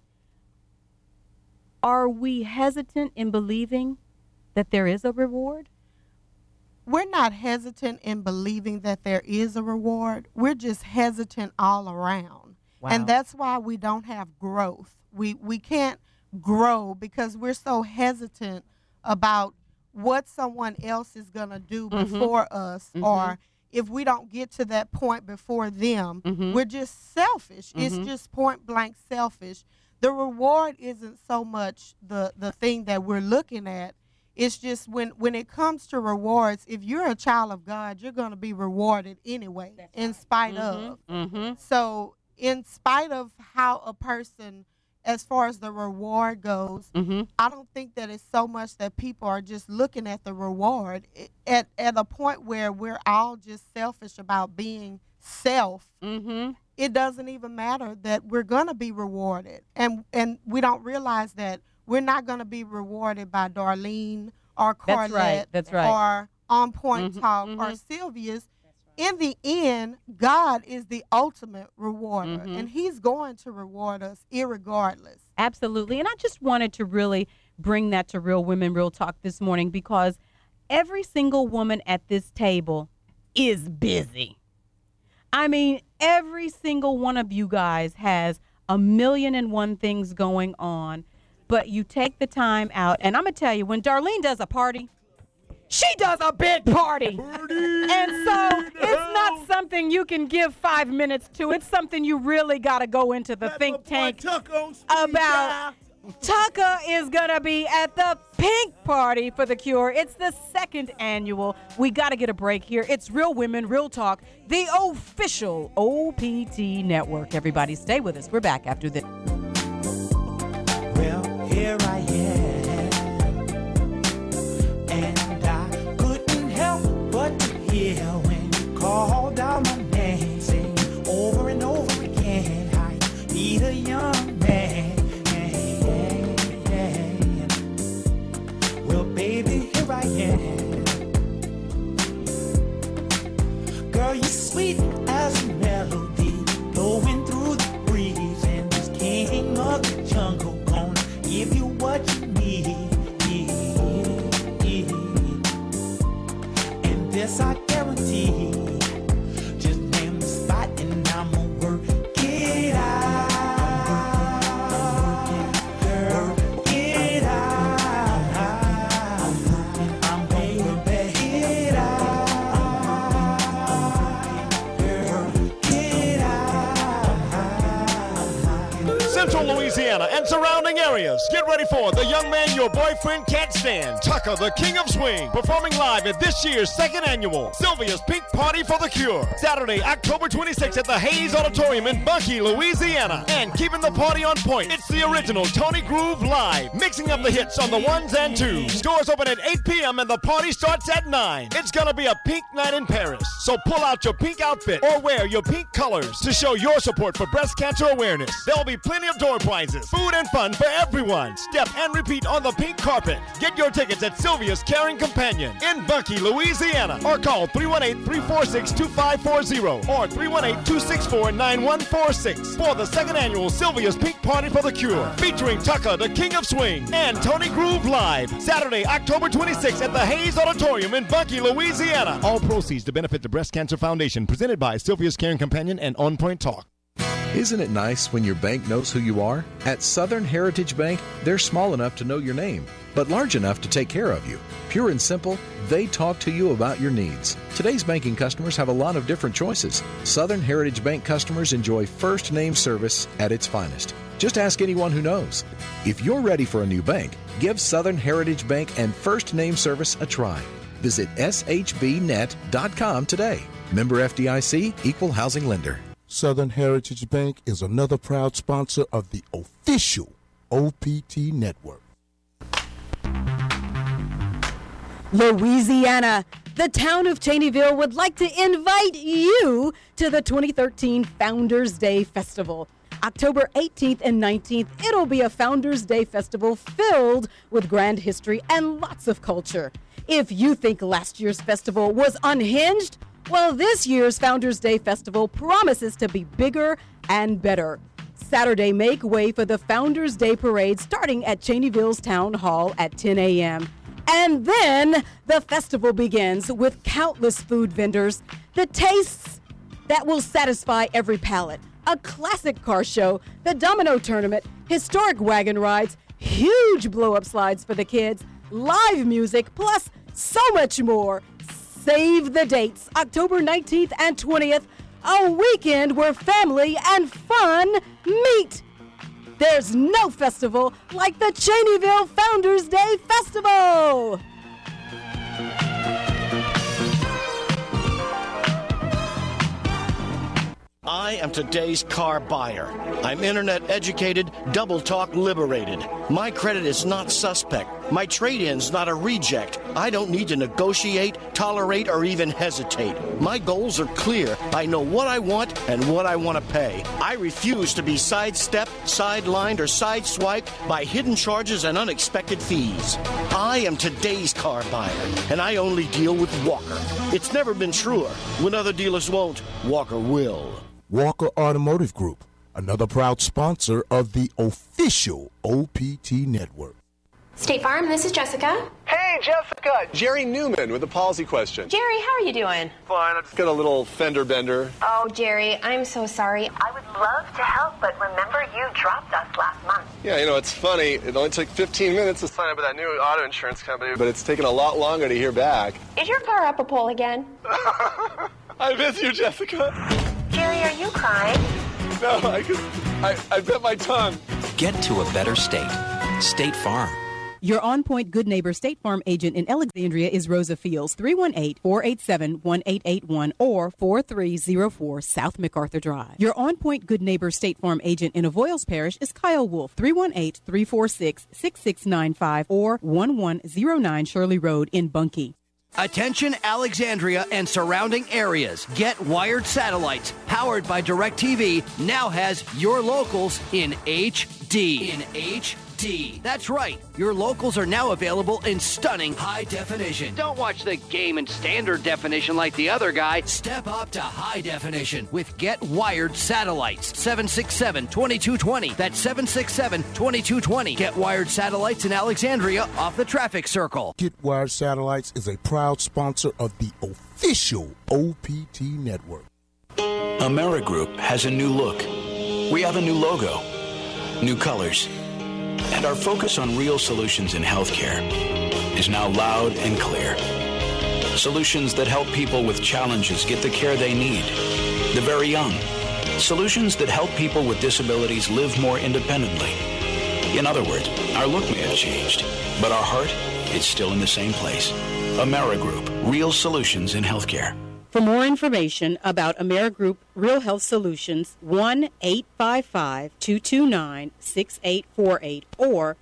Are we hesitant in believing that there is a reward? We're not hesitant in believing that there is a reward. We're just hesitant all around. Wow. And that's why we don't have growth. We we can't grow because we're so hesitant about what someone else is going to do mm-hmm. before us, mm-hmm. or if we don't get to that point before them, mm-hmm. we're just selfish. Mm-hmm. It's just point blank selfish. The reward isn't so much the, the thing that we're looking at. It's just when, when it comes to rewards, if you're a child of God, you're going to be rewarded anyway, That's in right. spite mm-hmm. of. Mm-hmm. So in spite of how a person, as far as the reward goes, mm-hmm. I don't think that it's so much that people are just looking at the reward at, at a point where we're all just selfish about being self. Mm-hmm. it doesn't even matter that we're going to be rewarded. And and we don't realize that we're not going to be rewarded by Darlene or Carlette That's right. That's right. or On Point Mhm, Talk mhm. or Sylvia's. In the end, God is the ultimate rewarder, Mhm. and he's going to reward us irregardless. Absolutely. And I just wanted to really bring that to Real Women, Real Talk this morning, because every single woman at this table is busy. I mean, every single one of you guys has a million and one things going on, but you take the time out. And I'm going to tell you, when Darlene does a party, she does a big party. And so it's not something you can give five minutes to. It's something you really got to go into the think tank about. Tucker is going to be at the Pink Party for the Cure. It's the second annual. We got to get a break here. It's Real Women, Real Talk, the official O P T network. Everybody stay with us. We're back after this. Well, here I am, and I couldn't help but to hear when you called out my name, saying over and over again, I need a young man. Well, baby, here I am. Girl, you're sweet as a melody, blowing through the breeze, and this king of the jungle gonna give you what you need. And this I guarantee. Just name the spot and I'ma work it out. Girl, get out. I'm gonna work it out. Girl, get out. Central Louisiana and surrounding areas. Get ready for the young man your boyfriend can't stand, Tucker, the King of Swing, performing live at this year's second annual Sylvia's Pink Party for the Cure. Saturday, October twenty-sixth at the Hayes Auditorium in Bunkie, Louisiana. And keeping the party on point, it's the original Tony Groove Live, mixing up the hits on the ones and twos. Doors open at eight p.m. and the party starts at nine. It's gonna be a pink night in Paris, so pull out your pink outfit or wear your pink colors to show your support for breast cancer awareness. There'll be plenty of door prizes, food and fun for everyone. Step and repeat on the pink carpet. Get your tickets at Sylvia's Caring Companion in Bunkie, Louisiana, or call three one eight, three four six, two five four zero or three one eight, two six four, nine one four six for the second annual Sylvia's Pink Party for the Cure, featuring Tucker, the King of Swing, and Tony Groove Live, Saturday, October twenty-sixth at the Hayes Auditorium in Bunkie, Louisiana. All proceeds to benefit the Breast Cancer Foundation, presented by Sylvia's Caring Companion and On Point Talk. Isn't it nice when your bank knows who you are? At Southern Heritage Bank, they're small enough to know your name, but large enough to take care of you. Pure and simple, they talk to you about your needs. Today's banking customers have a lot of different choices. Southern Heritage Bank customers enjoy first name service at its finest. Just ask anyone who knows. If you're ready for a new bank, give Southern Heritage Bank and first name service a try. Visit S H B net dot com today. Member F D I C, Equal Housing Lender. Southern Heritage Bank is another proud sponsor of the official O P T network. Louisiana, the town of Cheneyville would like to invite you to the twenty thirteen Founders Day Festival. October eighteenth and nineteenth, it'll be a Founders Day Festival filled with grand history and lots of culture. If you think last year's festival was unhinged, well, this year's Founders Day Festival promises to be bigger and better. Saturday, make way for the Founders Day Parade starting at Cheneyville's Town Hall at ten a.m. And then the festival begins with countless food vendors, the tastes that will satisfy every palate, a classic car show, the domino tournament, historic wagon rides, huge blow-up slides for the kids, live music, plus so much more. Save the dates, October nineteenth and twentieth, a weekend where family and fun meet. There's no festival like the Cheneyville Founders Day Festival. I am today's car buyer. I'm internet educated, double talk liberated. My credit is not suspect. My trade-in's not a reject. I don't need to negotiate, tolerate, or even hesitate. My goals are clear. I know what I want and what I want to pay. I refuse to be sidestepped, sidelined, or sideswiped by hidden charges and unexpected fees. I am today's car buyer, and I only deal with Walker. It's never been truer. When other dealers won't, Walker will. Walker Automotive Group, another proud sponsor of the official O P T Network. State Farm, this is Jessica. Hey, Jessica. Jerry Newman with a policy question. Jerry, how are you doing? Fine. I just got a little fender bender. Oh, Jerry, I'm so sorry. I would love to help, but remember you dropped us last month. Yeah, you know, it's funny. It only took fifteen minutes to sign up with that new auto insurance company, but it's taken a lot longer to hear back. Is your car up a pole again? I miss you, Jessica. Jerry, are you crying? No, I could, I, I bit my tongue. Get to a better state. State Farm. Your on-point Good Neighbor State Farm agent in Alexandria is Rosa Fields, three one eight, four eight seven, one eight eight one or four three zero four South MacArthur Drive. Your on-point Good Neighbor State Farm agent in Avoyles Parish is Kyle Wolf, three one eight, three four six, six six nine five or one one zero nine Shirley Road in Bunkie. Attention Alexandria and surrounding areas. Get Wired Satellites, powered by DirecTV, now has your locals in H D. In H D. That's right. Your locals are now available in stunning high definition. Don't watch the game in standard definition like the other guy. Step up to high definition with Get Wired Satellites. seven six seven, two two two zero. That's seven six seven, two two two zero. Get Wired Satellites in Alexandria off the traffic circle. Get Wired Satellites is a proud sponsor of the official O P T Network. AmeriGroup has a new look. We have a new logo, new colors, and our focus on real solutions in healthcare is now loud and clear. Solutions that help people with challenges get the care they need. The very young. Solutions that help people with disabilities live more independently. In other words, our look may have changed, but our heart is still in the same place. AmeriGroup, real solutions in healthcare. For more information about AmeriGroup Real Health Solutions, one eight five five, two two nine, six eight four eight or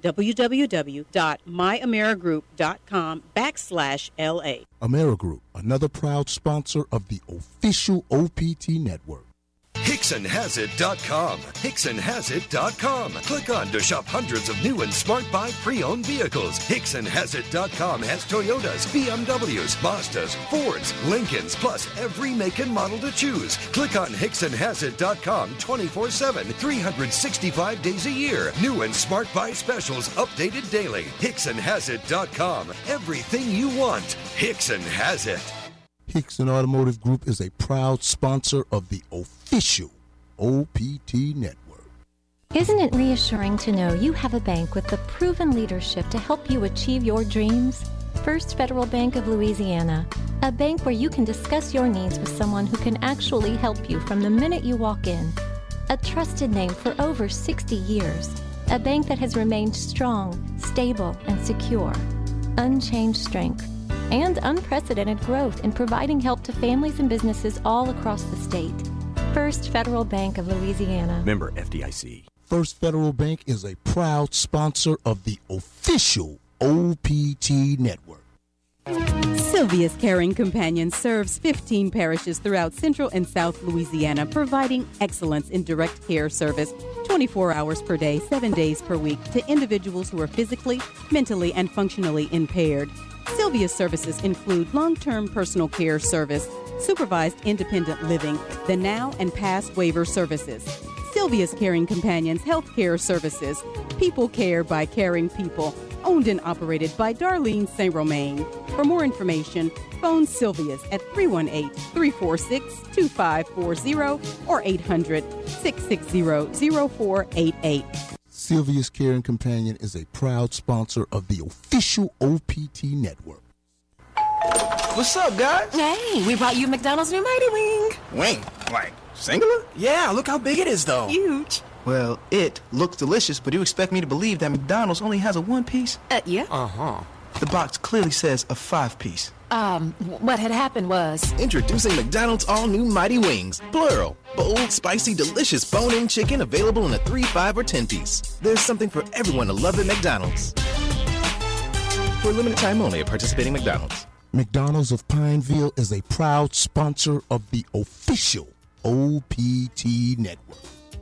www.myamerigroup.com backslash LA. AmeriGroup, another proud sponsor of the official O P T Network. Hickson Has It dot com. Hickson Has It dot com. Click on to shop hundreds of new and smart buy pre-owned vehicles. Hickson Has It dot com has Toyotas, B M Ws, Mazdas, Fords, Lincolns, plus every make and model to choose. Click on Hickson Has It dot com twenty-four seven, three hundred sixty-five days a year. New and smart buy specials updated daily. Hickson Has It dot com. Everything you want. Hickson has it. Hickson Automotive Group is a proud sponsor of the official O P T Network. Isn't it reassuring to know you have a bank with the proven leadership to help you achieve your dreams? First Federal Bank of Louisiana, a bank where you can discuss your needs with someone who can actually help you from the minute you walk in. A trusted name for over sixty years, a bank that has remained strong, stable, and secure. Unchanged strength and unprecedented growth in providing help to families and businesses all across the state. First Federal Bank of Louisiana. Member F D I C. First Federal Bank is a proud sponsor of the official O P T Network. Sylvia's Caring Companion serves fifteen parishes throughout Central and South Louisiana, providing excellence in direct care service twenty-four hours per day, seven days per week to individuals who are physically, mentally, and functionally impaired. Sylvia's services include long-term personal care service, supervised independent living, the now and past waiver services. Sylvia's Caring Companions Health Care Services, people care by caring people, owned and operated by Darlene Saint Romain. For more information, phone Sylvia's at three one eight, three four six, two five four zero or eight hundred, six six zero, zero four eight eight. Sylvia's Caring Companion is a proud sponsor of the official O P T Network. What's up, guys? Hey, we brought you McDonald's new Mighty Wing. Wing? Like, singular? Yeah, look how big it is, though. Huge. Well, it looks delicious, but you expect me to believe that McDonald's only has a one piece? Uh, yeah. Uh-huh. The box clearly says a five-piece. Um, what had happened was... Introducing McDonald's all-new Mighty Wings. Plural. Bold, spicy, delicious bone-in chicken available in a three, five, or ten-piece. There's something for everyone to love at McDonald's. For a limited time only at participating McDonald's. McDonald's of Pineville is a proud sponsor of the official O P T Network.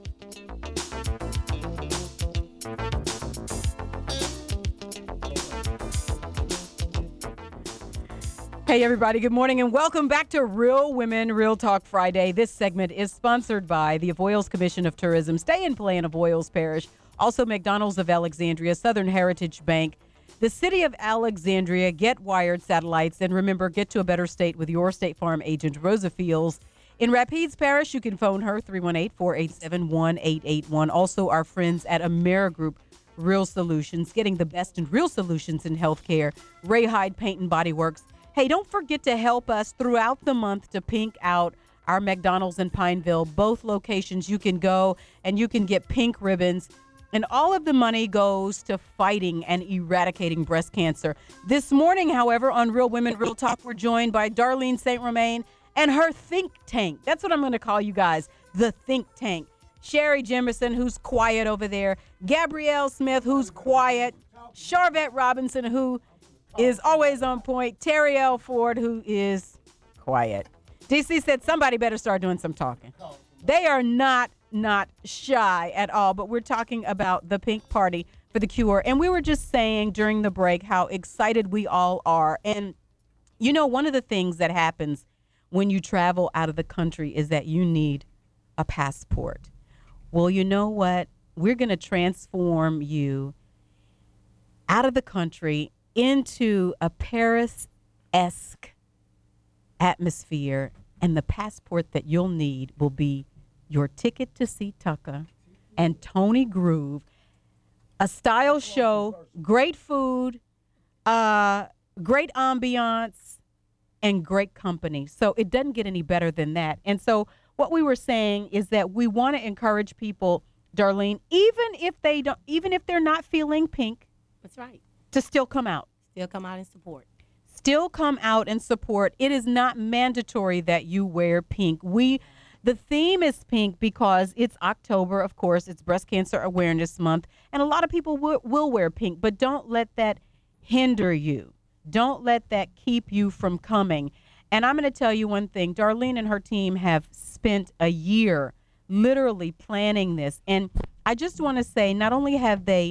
Hey, everybody. Good morning and welcome back to Real Women, Real Talk Friday. This segment is sponsored by the Avoyelles Commission of Tourism, Stay and Play in Avoyelles Parish, also McDonald's of Alexandria, Southern Heritage Bank, the City of Alexandria, Get Wired Satellites, and remember, get to a better state with your State Farm agent, Rosa Fields. In Rapides Parish, you can phone her, three one eight, four eight seven, one eight eight one. Also, our friends at AmeriGroup Real Solutions, getting the best in real solutions in healthcare. Ray Hyde Paint and Body Works. Hey, don't forget to help us throughout the month to pink out our McDonald's in Pineville. Both locations, you can go and you can get pink ribbons. And all of the money goes to fighting and eradicating breast cancer. This morning, however, on Real Women, Real Talk, we're joined by Darlene Saint Romain and her think tank. That's what I'm going to call you guys, the think tank. Sherry Jimerson, who's quiet over there. Gabrielle Smith, who's quiet. Charvette Robinson, who is always on point. Terry L. Ford, who is quiet. D C said somebody better start doing some talking. They are not, not shy at all, but we're talking about the pink party for the cure. And we were just saying during the break how excited we all are. And, you know, one of the things that happens when you travel out of the country is that you need a passport. Well, you know what? We're going to transform you out of the country into a Paris-esque atmosphere, and the passport that you'll need will be your ticket to see Tucker and Tony Groove, a style show, great food, uh, great ambiance, and great company. So it doesn't get any better than that. And so what we were saying is that we want to encourage people, Darlene, even if they don't, even if they're not feeling pink. That's right. To still come out. Still come out and support. Still come out and support. It is not mandatory that you wear pink. We, the theme is pink because it's October, of course. It's Breast Cancer Awareness Month. And a lot of people will, will wear pink, but don't let that hinder you. Don't let that keep you from coming. And I'm going to tell you one thing. Darlene and her team have spent a year literally planning this. And I just want to say, not only have they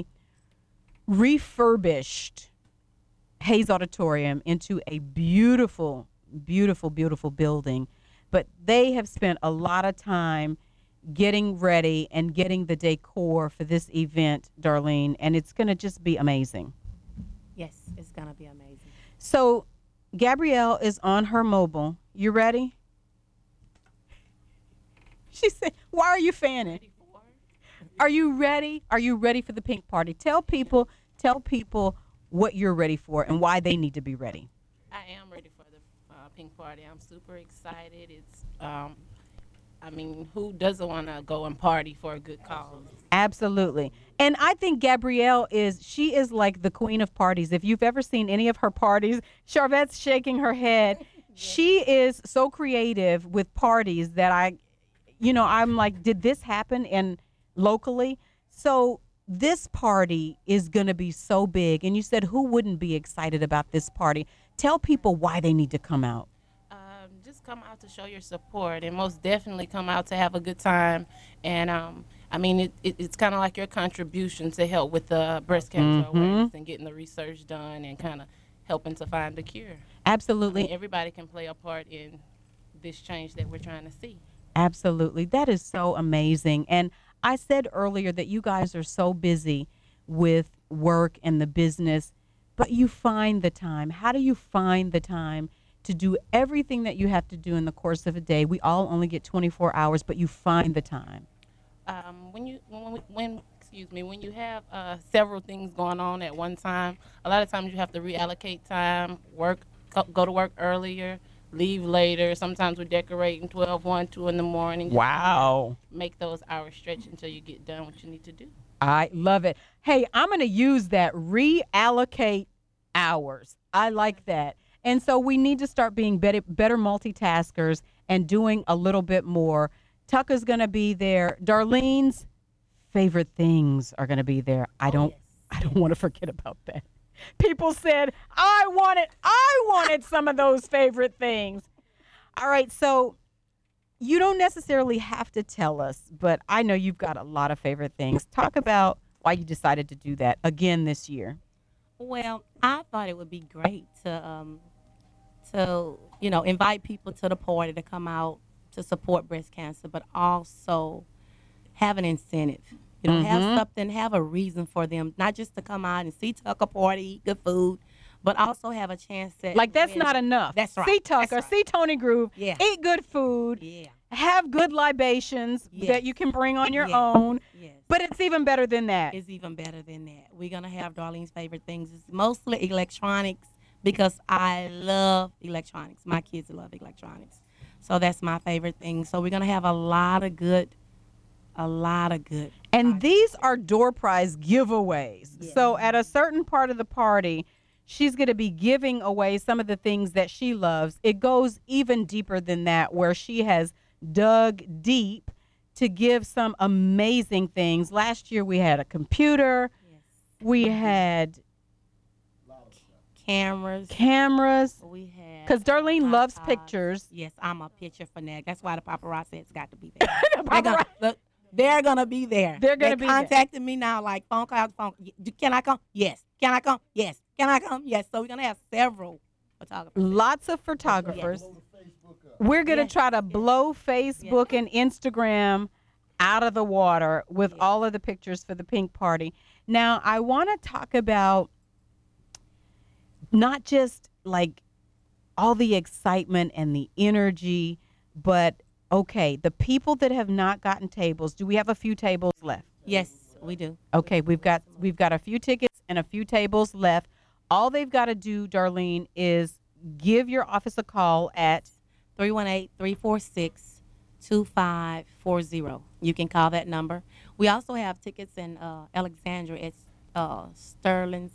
refurbished Hayes Auditorium into a beautiful, beautiful, beautiful building, but they have spent a lot of time getting ready and getting the decor for this event, Darlene, and it's going to just be amazing. Yes, it's going to be amazing. So Gabrielle is on her mobile. You ready? She said, why are you fanning? Are you ready? Are you ready for the pink party? Tell people, tell people what you're ready for and why they need to be ready. I am ready for the uh, pink party. I'm super excited. It's, um, I mean, who doesn't want to go and party for a good cause? Absolutely. And I think Gabrielle is, she is like the queen of parties. If you've ever seen any of her parties, Charvette's shaking her head. Yes. She is so creative with parties that I, you know, I'm like, did this happen in locally? So this party is going to be so big. And you said, who wouldn't be excited about this party? Tell people why they need to come out. Um, just come out to show your support, and most definitely come out to have a good time. And, um, I mean, it, it, it's kind of like your contribution to help with the breast cancer Mm-hmm. awareness and getting the research done and kind of helping to find the cure. Absolutely. I mean, everybody can play a part in this change that we're trying to see. Absolutely. That is so amazing. And I said earlier that you guys are so busy with work and the business, but you find the time. How do you find the time to do everything that you have to do in the course of a day? We all only get twenty-four hours, but you find the time. Um, when you when, when excuse me when you have uh, several things going on at one time, a lot of times you have to reallocate time, work, go to work earlier, leave later. Sometimes we're decorating twelve, one, two in the morning. Wow. Make those hours stretch until you get done what you need to do. I love it. Hey, I'm going to use that reallocate hours. I like that. And so we need to start being better, better multitaskers and doing a little bit more. Tucker's going to be there. Darlene's favorite things are going to be there. I don't I don't want to forget about that. People said, I wanted I wanted some of those favorite things. All right, so you don't necessarily have to tell us, but I know you've got a lot of favorite things. Talk about why you decided to do that again this year. Well, I thought it would be great to, um, to you know, invite people to the party to come out to support breast cancer, but also have an incentive. You know, Mhm. have something, have a reason for them, not just to come out and see Tucker party, eat good food, but also have a chance to Like, that's win. not enough. That's right. See Tucker, That's right. see Tony Groove, Yeah. eat good food, Yeah. have good libations Yes. that you can bring on your Yes. own. Yes. But it's even better than that. It's even better than that. We're going to have Darlene's favorite things. It's mostly electronics because I love electronics. My kids love electronics. So that's my favorite thing. So we're going to have a lot of good, a lot of good. And these are door prize giveaways. So at a certain part of the party, she's going to be giving away some of the things that she loves. It goes even deeper than that, where she has dug deep to give some amazing things. Last year we had a computer. We had Cameras. cameras. We had. Because Darlene loves iPods. pictures. Yes, I'm a picture fanatic. That's why the paparazzi has got to be there. they're, gonna, look, they're gonna be there. They're gonna They're be there. contacting me now, like phone calls, phone. y- Can I come? Yes. Can I come? Yes. Can I come? Yes. So we're gonna have several photographers. Lots of photographers. We're going to try to blow Facebook and Instagram out of the water with all of the pictures for the pink party. Now, I want to talk about not just like all the excitement and the energy, but okay, the people that have not gotten tables, do we have a few tables left? Yes, we do. Okay, we've got we've got a few tickets and a few tables left. All they've got to do, Darlene, is give your office a call at three one eight, three four six, two five four zero. You can call that number. We also have tickets in uh, Alexandria. It's uh, Sterling's.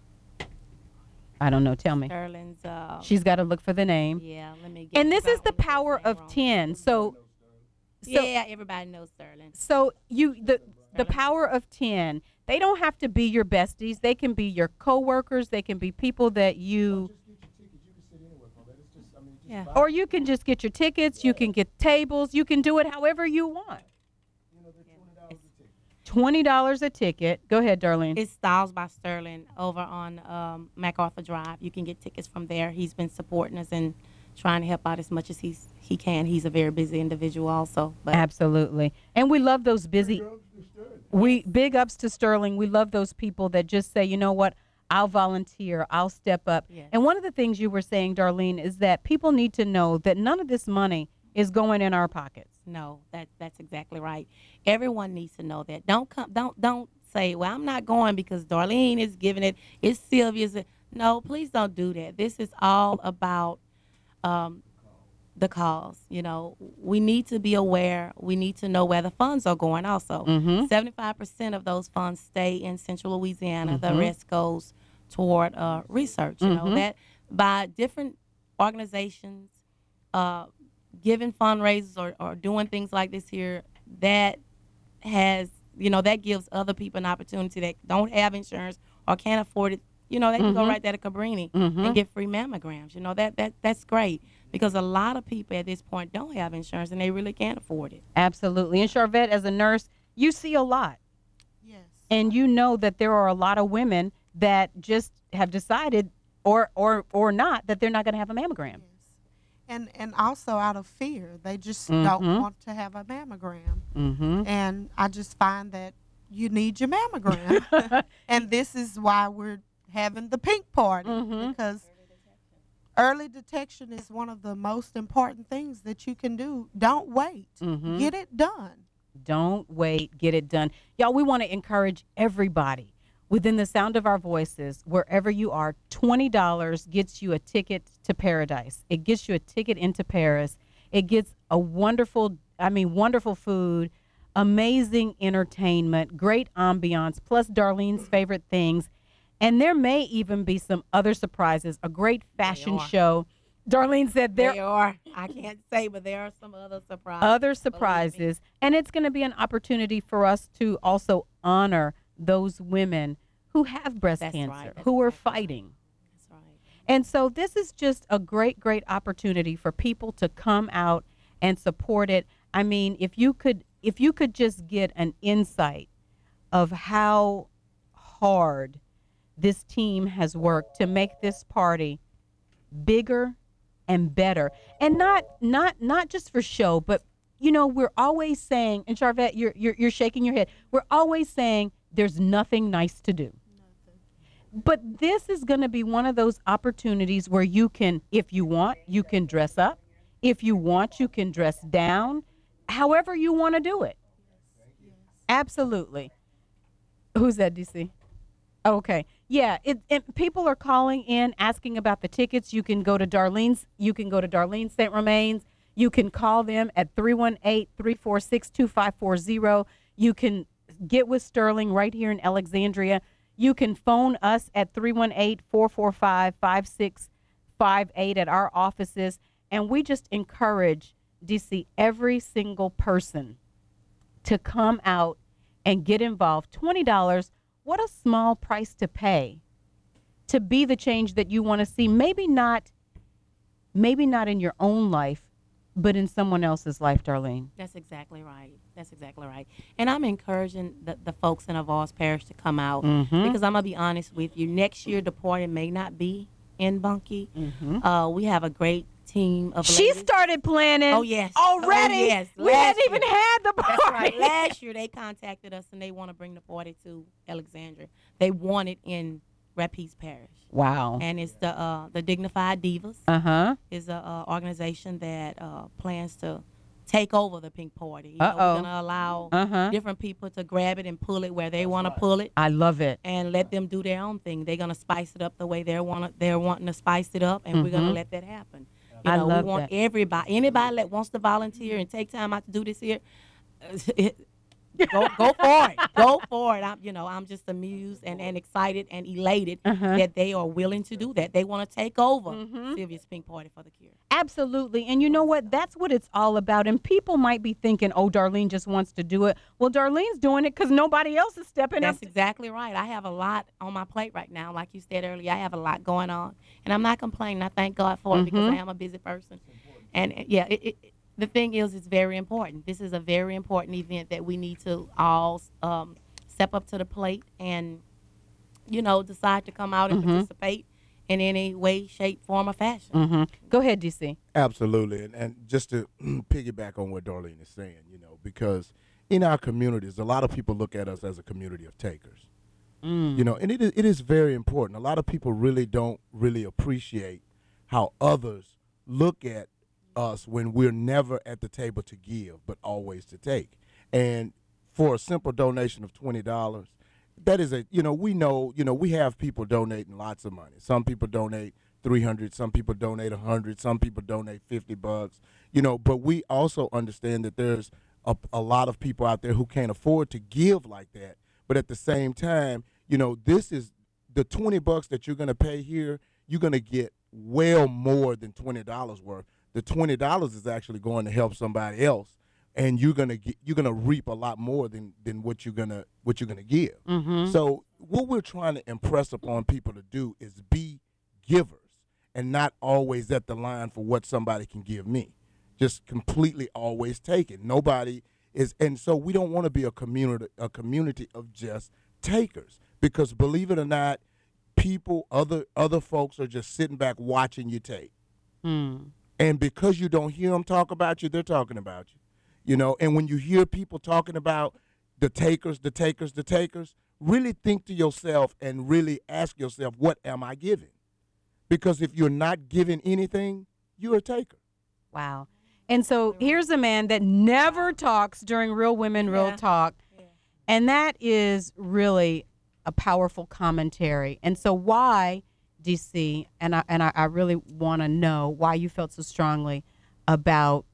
I don't know. Tell me. Sterling's. Uh, She's got to look for the name. Yeah, let me get And this is the power of ten. So, so yeah, everybody knows Sterling. So you the the power of ten. They don't have to be your besties. They can be your coworkers. They can be people that you. Yeah. Or you can just get your tickets. You can get tables. You can do it however you want. Twenty dollars a ticket. Go ahead, Darlene. It's Styles by Sterling over on um, MacArthur Drive. You can get tickets from there. He's been supporting us and trying to help out as much as he's he can. He's a very busy individual, also. But Absolutely, and we love those busy. We big ups to Sterling. We love those people that just say, you know what, I'll volunteer. I'll step up. Yes. And one of the things you were saying, Darlene, is that people need to know that none of this money is going in our pockets. No, that that's exactly right. Everyone needs to know that. Don't come. Don't don't say, well, I'm not going because Darlene is giving it. It's Sylvia's. No, please don't do that. This is all about um, the cause. You know, we need to be aware. We need to know where the funds are going. Also, Mhm. seventy-five percent of those funds stay in Central Louisiana. The Mhm. rest goes toward uh, research. You know Mhm. that by different organizations. Uh, giving fundraisers or, or doing things like this here, that has, you know, that gives other people an opportunity that don't have insurance or can't afford it. You know, they can go Mhm. right there to Cabrini Mhm. and get free mammograms. You know, that, that that's great because a lot of people at this point don't have insurance and they really can't afford it. Absolutely. And Charvette, as a nurse, you see a lot. Yes. And you know that there are a lot of women that just have decided, or or or not, that they're not going to have a mammogram. And and also out of fear, they just Mhm. don't want to have a mammogram. Mm-hmm. And I just find that you need your mammogram. And this is why we're having the pink party, Mhm. because early detection is one of the most important things that you can do. Don't wait. Mhm. Get it done. Don't wait. Get it done. Y'all, we want to encourage everybody within the sound of our voices, wherever you are. Twenty dollars gets you a ticket to paradise. It gets you a ticket into Paris. It gets a wonderful, I mean, wonderful food, amazing entertainment, great ambiance, plus Darlene's favorite things. And there may even be some other surprises, a great fashion show. Darlene said there There are. I can't say, but there are some other surprises. other surprises. And it's going to be an opportunity for us to also honor those women who have breast That's cancer, right. That's who are fighting. That's right. And so this is just a great, great opportunity for people to come out and support it. I mean, if you could, if you could just get an insight of how hard this team has worked to make this party bigger and better, and not not not just for show, but you know, we're always saying, and Charvette, you're you're, you're shaking your head. We're always saying there's nothing nice to do. But this is going to be one of those opportunities where you can, if you want, you can dress up. If you want, you can dress down. However you want to do it. Absolutely. Who's that, D C? Okay. Yeah, it, it, people are calling in asking about the tickets. You can go to Darlene's. You can go to Darlene Saint Romain's. You can call them at three one eight, three four six, two five four zero. You can get with Sterling right here in Alexandria. You can phone us at three one eight, four four five, five six five eight at our offices. And we just encourage, D C, every single person to come out and get involved. twenty dollars. What a small price to pay to be the change that you want to see. Maybe not, maybe not in your own life, but in someone else's life, Darlene. That's exactly right. That's exactly right. And I'm encouraging the, the folks in Avos Parish to come out Mhm. because I'm going to be honest with you. Next year, the party may not be in Bunkie. Mhm. Uh, we have a great team of She ladies. started planning. Oh, yes. Already? Oh, yes. We Last hadn't even year. had the That's party. right. Last year, they contacted us, and they want to bring the party to Alexandria. They want it in Rapides Parish. Wow. And it's the uh, the Dignified Divas. Uh-huh. Is a uh, organization that uh, plans to take over the Pink Party. You know, Uh-oh. we're going to allow Uh-huh. different people to grab it and pull it where they want to pull it. I love it. And let them do their own thing. They're going to spice it up the way they're want they're wanting to spice it up, and we're going to Mhm. let that happen. You I know, love we want that. everybody, anybody that wants to volunteer and take time out to do this here, go go for it. Go for it. I'm, you know, I'm just amused and, and excited and elated Uh-huh. that they are willing to do that. They want to take over Sylvia's Pink Party for the Cure. Absolutely. And you know what? That's what it's all about. And people might be thinking, oh, Darlene just wants to do it. Well, Darlene's doing it because nobody else is stepping That's up. exactly right. I have a lot on my plate right now. Like you said earlier, I have a lot going on. And I'm not complaining. I thank God for it because Mhm. I am a busy person. And, uh, yeah, it, it, the thing is, it's very important. This is a very important event that we need to all um, step up to the plate and, you know, decide to come out and Mhm. participate in any way, shape, form, or fashion. Mm-hmm. Go ahead, D C. Absolutely. And, and just to piggyback on what Darlene is saying, you know, because in our communities, a lot of people look at us as a community of takers. Mm. You know, and it is, it is very important. A lot of people really don't really appreciate how others look at us when we're never at the table to give, but always to take. And for a simple donation of twenty dollars, that is a, you know, we know, you know, we have people donating lots of money. Some people donate three hundred, some people donate one hundred, some people donate fifty bucks, you know, but we also understand that there's a, a lot of people out there who can't afford to give like that. But at the same time, you know, this is the twenty bucks that you're going to pay here, you're going to get well more than twenty dollars worth. The twenty dollars is actually going to help somebody else, and you're gonna get, you're gonna reap a lot more than, than what you're gonna what you're gonna give. Mhm. So what we're trying to impress upon people to do is be givers and not always at the line for what somebody can give me. Just completely always take it. Nobody is, and so we don't want to be a community a community of just takers, because believe it or not, people other other folks are just sitting back watching you take. Mm. And because you don't hear them talk about you, they're talking about you. You know, and when you hear people talking about the takers, the takers, the takers, really think to yourself and really ask yourself, what am I giving? Because if you're not giving anything, you're a taker. Wow. And so here's a man that never talks during Real Women, Real Yeah. Talk. And that is really a powerful commentary. And so why, D C, and I, and I, I really want to know why you felt so strongly about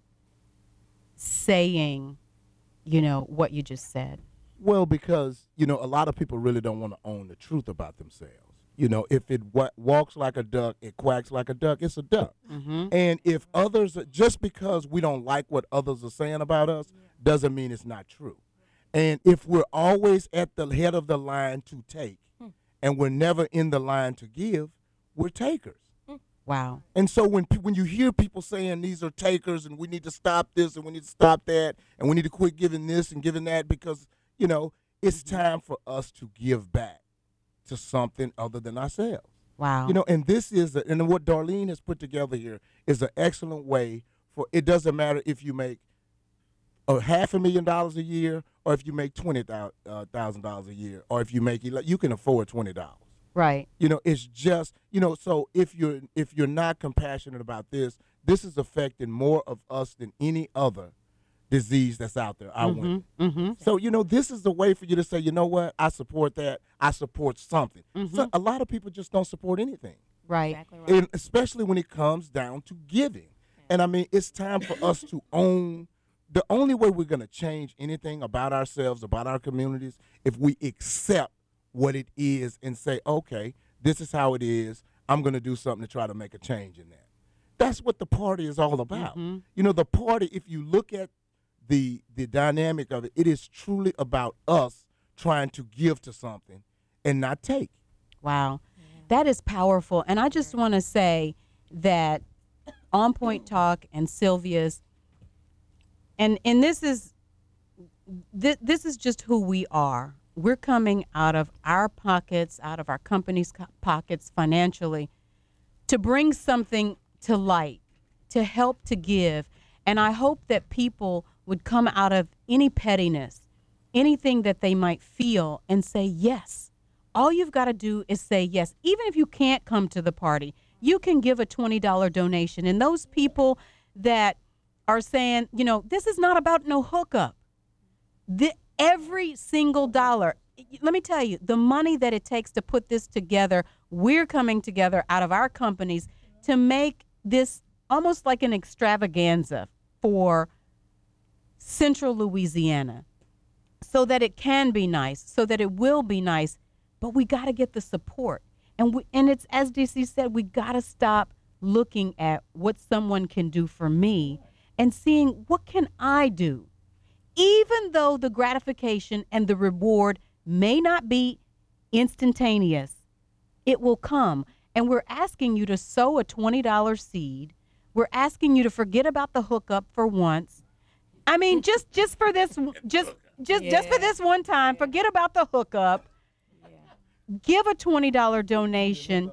saying, you know, what you just said. Well, because, you know, a lot of people really don't want to own the truth about themselves. You know, if it wa- walks like a duck, it quacks like a duck, it's a duck. Mm-hmm. And if others, just because we don't like what others are saying about us, doesn't mean it's not true. And if we're always at the head of the line to take, and we're never in the line to give, we're takers. Wow. And so when pe- when you hear people saying these are takers and we need to stop this and we need to stop that and we need to quit giving this and giving that because, you know, it's time for us to give back to something other than ourselves. Wow. You know, and this is, a, and what Darlene has put together here is an excellent way for, it doesn't matter if you make a half a million dollars a year or if you make twenty thousand dollars a year or if you make, you can afford twenty dollars. Right. You know, it's just, you know, so if you're if you're not compassionate about this, this is affecting more of us than any other disease that's out there, our Mm-hmm. women. Mm-hmm. So, you know, this is the way for you to say, you know what, I support that. I support something. Mm-hmm. So a lot of people just don't support anything. Right. Exactly right. And especially when it comes down to giving. And I mean, it's time for us to own. The only way we're going to change anything about ourselves, about our communities, if we accept what it is and say, okay, this is how it is. I'm going to do something to try to make a change in that. That's what the party is all about. Mm-hmm. You know, the party, if you look at the the dynamic of it, it is truly about us trying to give to something and not take. Wow. That is powerful. And I just want to say that On Point Talk and Sylvia's, and and this is th- this is just who we are. We're coming out of our pockets, out of our company's co- pockets financially, to bring something to light, to help, to give. And I hope that people would come out of any pettiness, anything that they might feel, and say yes. All you've got to do is say yes. Even if you can't come to the party, you can give a twenty dollars donation. And those people that are saying, you know, this is not about no hookup. The, every single dollar, let me tell you, the money that it takes to put this together, we're coming together out of our companies to make this almost like an extravaganza for Central Louisiana so that it can be nice, so that it will be nice. But we got to get the support. And we, and it's, as D C said, we got to stop looking at what someone can do for me and seeing what can I do. Even though the gratification and the reward may not be instantaneous, it will come. And we're asking you to sow a twenty dollars seed. We're asking you to forget about the hookup for once. I mean, just just for this, just just Yeah. just for this one time, forget about the hookup. Give a twenty dollars donation.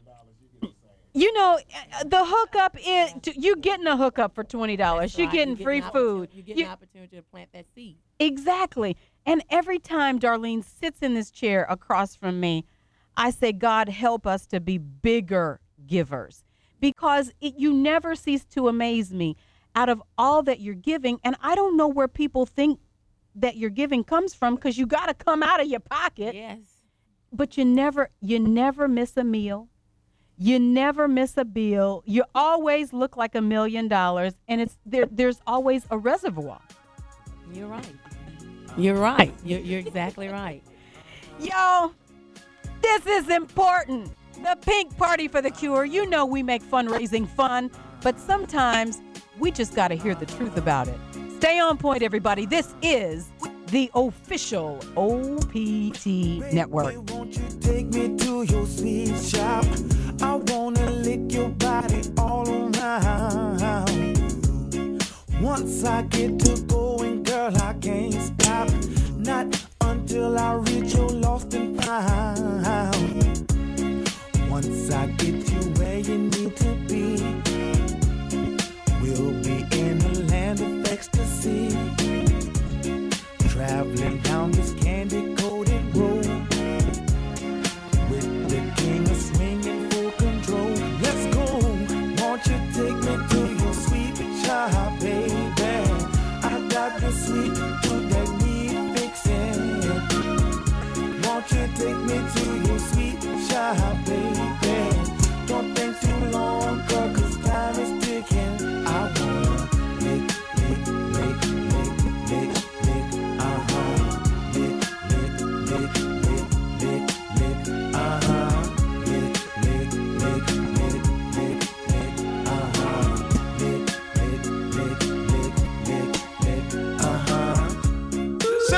You know, uh, the hookup is, you're getting a hookup for twenty dollars. You're Right. getting You free an food. opportu- You get You- an opportunity to plant that seed. Exactly. And every time Darlene sits in this chair across from me, I say, God, help us to be bigger givers, because it, you never cease to amaze me out of all that you're giving. And I don't know where people think that your giving comes from, because you got to come out of your pocket. Yes. But you never, you never miss a meal. You never miss a bill. You always look like a million dollars, and it's there. There's always a reservoir. You're right. You're right. You're, you're exactly right. Y'all, this is important. The Pink Party for the Cure. You know we make fundraising fun, but sometimes we just got to hear the truth about it. Stay on point, everybody. This is the official O P T Network. Won't you take me to your sweet shop? I wanna lick your body all around. Once I get to going, girl, I can't stop. Not until I reach your lost and found. Once I get you where you need to be, we'll be in a land of ecstasy. Traveling down this candy-coated road with the king of swing in full control. Let's go. Won't you take me to your sweet shop, baby? I got the sweet tooth that need fixing. Won't you take me to your sweet shop, baby? Don't think too long, girl, 'cause time is ticking. I wanna lick, lick, lick, lick, lick, lick, uh-huh. Lick, lick, lick, lick, lick, lick, uh-huh.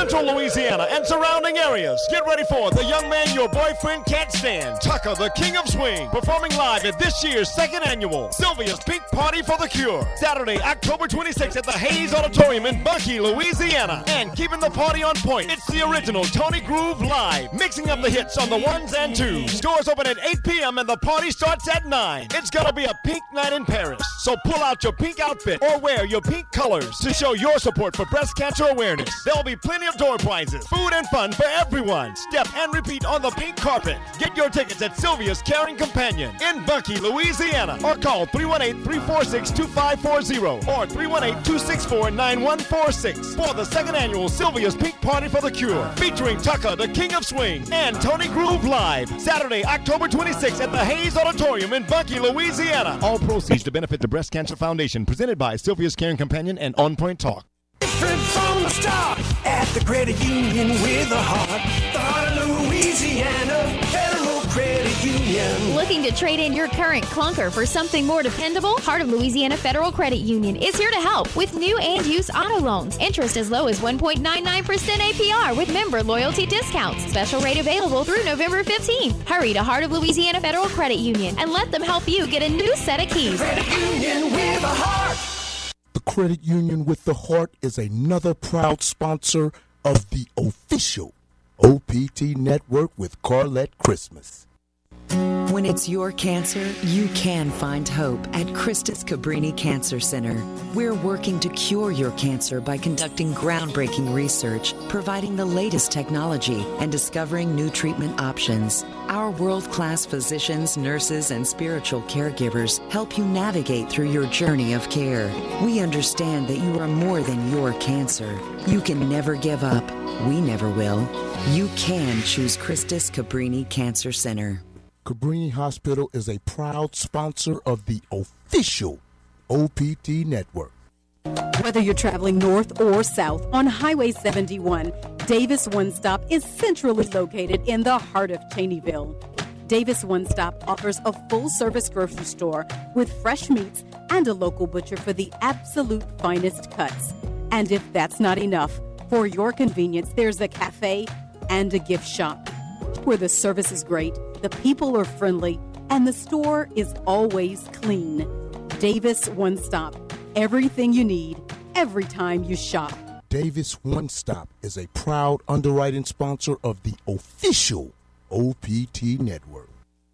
Central Louisiana and surrounding areas. Get ready for the young man your boyfriend can't stand, Tucker, the King of Swing, performing live at this year's second annual Sylvia's Pink Party for the Cure. Saturday, October twenty-sixth at the Hayes Auditorium in Bunkie, Louisiana. And keeping the party on point, it's the original Tony Groove Live, mixing up the hits on the ones and twos. Doors open at eight p.m. and the party starts at nine. It's gonna be a pink night in Paris, so pull out your pink outfit or wear your pink colors to show your support for breast cancer awareness. There'll be plenty of door prizes, food and fun for everyone. Step and repeat on the pink carpet. Get your tickets at Sylvia's Caring Companion in Bunkie, Louisiana, or call three one eight, three four six, two five four zero or three one eight, two six four, nine one four six for the second annual Sylvia's Pink Party for the Cure, featuring Tucker, the King of Swing, and Tony Groove Live, Saturday, October twenty-sixth at the Hayes Auditorium in Bunkie, Louisiana. All proceeds to benefit the Breast Cancer Foundation, presented by Sylvia's Caring Companion and On Point Talk. Straight from the start at the credit union with a heart. The heart of Louisiana, Federal Credit Union. Looking to trade in your current clunker for something more dependable? Heart of Louisiana Federal Credit Union is here to help with new and used auto loans. Interest as low as one point nine nine percent A P R with member loyalty discounts. Special rate available through November fifteenth. Hurry to Heart of Louisiana Federal Credit Union and let them help you get a new set of keys. Credit Union with a heart. The Credit Union with the Heart is another proud sponsor of the official O P T Network with Carlette Christmas. When it's your cancer, you can find hope at Christus Cabrini Cancer Center. We're working to cure your cancer by conducting groundbreaking research, providing the latest technology, and discovering new treatment options. Our world-class physicians, nurses, and spiritual caregivers help you navigate through your journey of care. We understand that you are more than your cancer. You can never give up. We never will. You can choose Christus Cabrini Cancer Center. Cabrini Hospital is a proud sponsor of the official O P T Network. Whether you're traveling north or south on Highway seventy-one, Davis One Stop is centrally located in the heart of Cheneyville. Davis One Stop offers a full-service grocery store with fresh meats and a local butcher for the absolute finest cuts. And if that's not enough, for your convenience, there's a cafe and a gift shop where the service is great, the people are friendly, and the store is always clean. Davis One Stop. Everything you need, every time you shop. Davis One Stop is a proud underwriting sponsor of the official O P T Network.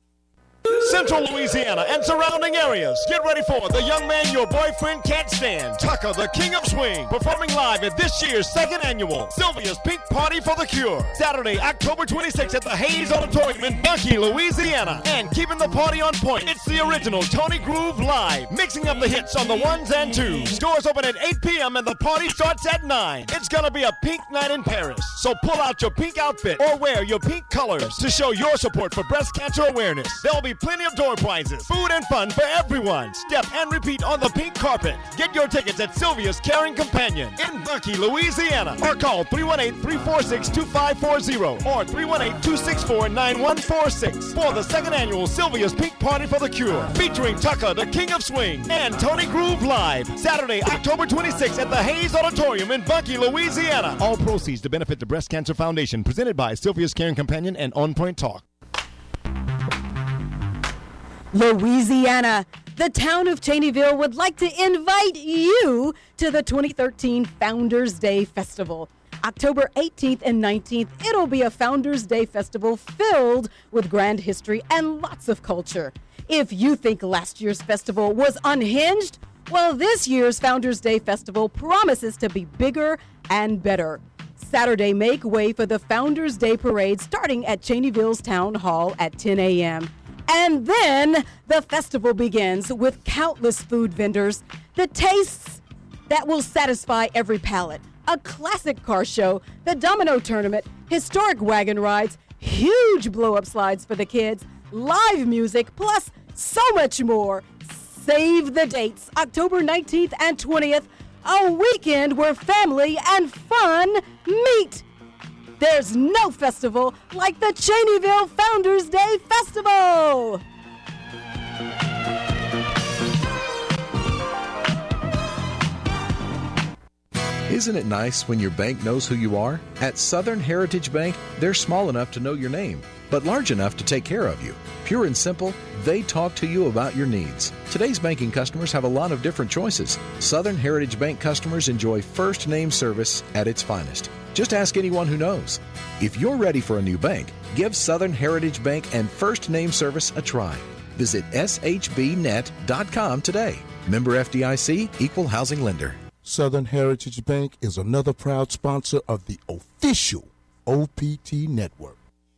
Central Louisiana and surrounding areas. Get ready for the young man your boyfriend can't stand, Tucker, the King of Swing, performing live at this year's second annual Sylvia's Pink Party for the Cure. Saturday, October twenty-sixth at the Hayes Auditorium in Bunkie, Louisiana. And keeping the party on point, it's the original Tony Groove Live, mixing up the hits on the ones and twos. Doors open at eight p.m. and the party starts at nine. It's gonna be a pink night in Paris, so pull out your pink outfit or wear your pink colors to show your support for breast cancer awareness. There'll be plenty of door prizes, food and fun for everyone. Step and repeat on the pink carpet. Get your tickets at Sylvia's Caring Companion in Bunkie, Louisiana, or call three one eight, three four six, two five four zero or three one eight, two six four, nine one four six for the second annual Sylvia's Pink Party for the Cure, featuring Tucker, the King of Swing, and Tony Groove Live, Saturday, October twenty-sixth at the Hayes Auditorium in Bunkie, Louisiana. All proceeds to benefit the Breast Cancer Foundation, presented by Sylvia's Caring Companion and On Point Talk. Louisiana, the town of Cheneyville would like to invite you to the twenty thirteen Founders Day Festival. October eighteenth and nineteenth, it'll be a Founders Day Festival filled with grand history and lots of culture. If you think last year's festival was unhinged, well, this year's Founders Day Festival promises to be bigger and better. Saturday, make way for the Founders Day Parade starting at Cheneyville's Town Hall at ten a.m. And then the festival begins with countless food vendors, the tastes that will satisfy every palate, a classic car show, the domino tournament, historic wagon rides, huge blow-up slides for the kids, live music, plus so much more. Save the dates, October nineteenth and twentieth, a weekend where family and fun meet. There's no festival like the Cheneyville Founders Day Festival. Isn't it nice when your bank knows who you are? At Southern Heritage Bank, they're small enough to know your name, but large enough to take care of you. Pure and simple, they talk to you about your needs. Today's banking customers have a lot of different choices. Southern Heritage Bank customers enjoy first name service at its finest. Just ask anyone who knows. If you're ready for a new bank, give Southern Heritage Bank and first name service a try. Visit S H B net dot com today. Member F D I C, Equal Housing Lender. Southern Heritage Bank is another proud sponsor of the official O P T Network.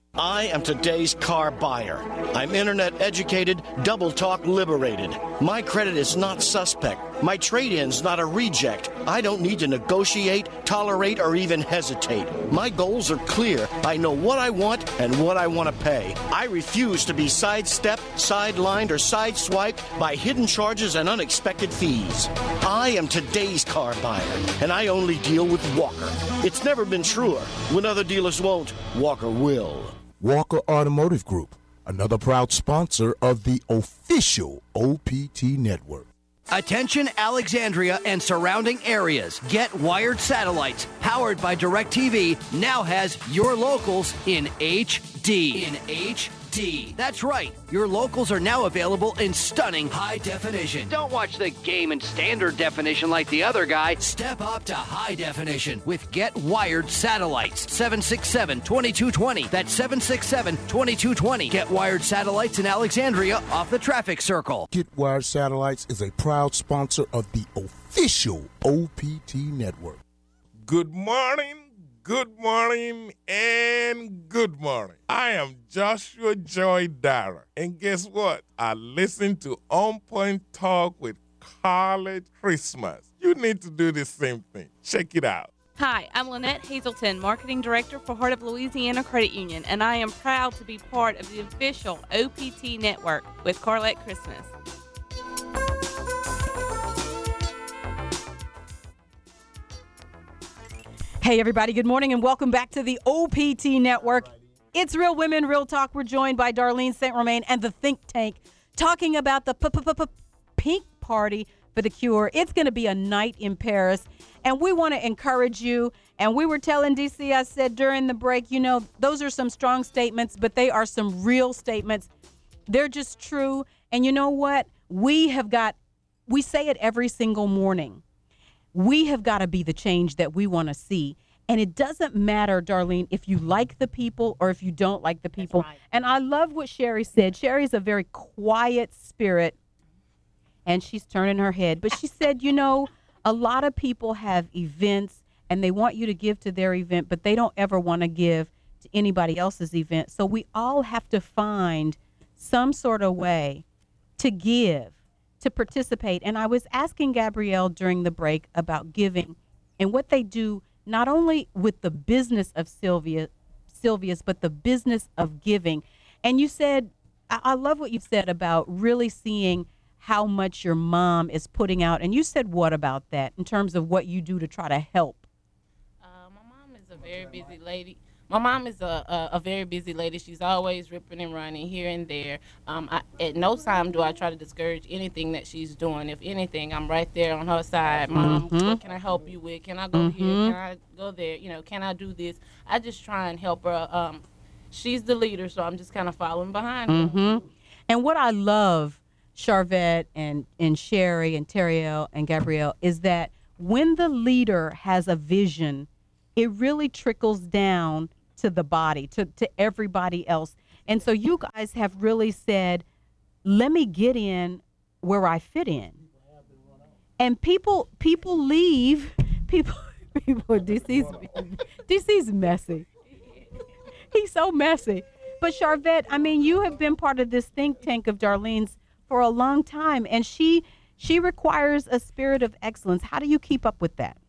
I am today's car buyer. I'm internet educated, double talk liberated. My credit is not suspect. My trade-in's not a reject. I don't need to negotiate, tolerate, or even hesitate. My goals are clear. I know what I want and what I want to pay. I refuse to be sidestepped, sidelined, or sideswiped by hidden charges and unexpected fees. I am today's car buyer, and I only deal with Walker. It's never been truer. When other dealers won't, Walker will. Walker Automotive Group, another proud sponsor of the official O P T Network. Attention Alexandria and surrounding areas. Get Wired Satellites, powered by DirecTV, now has your locals in H D. In H D. That's right. Your locals are now available in stunning high definition. Don't watch the game in standard definition like the other guy. Step up to high definition with Get Wired Satellites. seven six seven, two two two zero. That's seven six seven, two two two zero. Get Wired Satellites in Alexandria off the traffic circle. Get Wired Satellites is a proud sponsor of the official O P T Network. Good morning. Good morning and good morning. I am Joshua Joy Dara. And guess what? I listen to On Point Talk with College Christmas. You need to do the same thing. Check it out. Hi, I'm Lynette Hazelton, Marketing Director for Heart of Louisiana Credit Union, and I am proud to be part of the official O P T Network with Carlette Christmas. Hey, everybody. Good morning and welcome back to the O P T Network. It's Real Women, Real Talk. We're joined by Darlene Saint Romain and the Think Tank talking about the Pink Party for the Cure. It's going to be a night in Paris, and we want to encourage you. And we were telling D C, I said during the break, you know, those are some strong statements, but they are some real statements. They're just true. And you know what? We have got, we say it every single morning. We have got to be the change that we want to see. And it doesn't matter, Darlene, if you like the people or if you don't like the people. Right. And I love what Sherry said. Sherry's a very quiet spirit, and she's turning her head. But she said, you know, a lot of people have events, and they want you to give to their event, but they don't ever want to give to anybody else's event. So we all have to find some sort of way to give, to participate. And I was asking Gabrielle during the break about giving and what they do, not only with the business of Sylvia, Sylvia's, but the business of giving. And you said, I, I love what you said about really seeing how much your mom is putting out. And you said what about that in terms of what you do to try to help? Uh, my mom is a very busy lady. My mom is a, a, a very busy lady. She's always ripping and running here and there. Um, I, at no time do I try to discourage anything that she's doing. If anything, I'm right there on her side. Mom, mm-hmm. what can I help you with? Can I go mm-hmm. here? Can I go there? You know, can I do this? I just try and help her. Um, she's the leader, so I'm just kind of following behind mm-hmm. her. And what I love, Charvette and, and Sherry and Terriel and Gabrielle, is that when the leader has a vision, it really trickles down to the body, to, to everybody else. And so you guys have really said, let me get in where I fit in. And people people leave. People, people D C's, D C's messy. He's so messy. But Charvette, I mean, you have been part of this think tank of Darlene's for a long time, and she she requires a spirit of excellence. How do you keep up with that?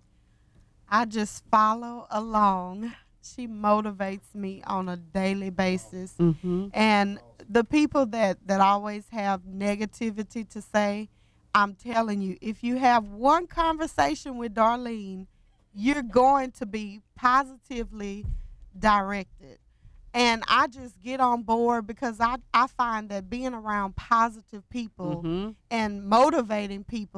I just follow along. She motivates me on a daily basis. Mm-hmm. And the people that, that always have negativity to say, I'm telling you, if you have one conversation with Darlene, you're going to be positively directed. And I just get on board because I, I find that being around positive people mm-hmm. and motivating people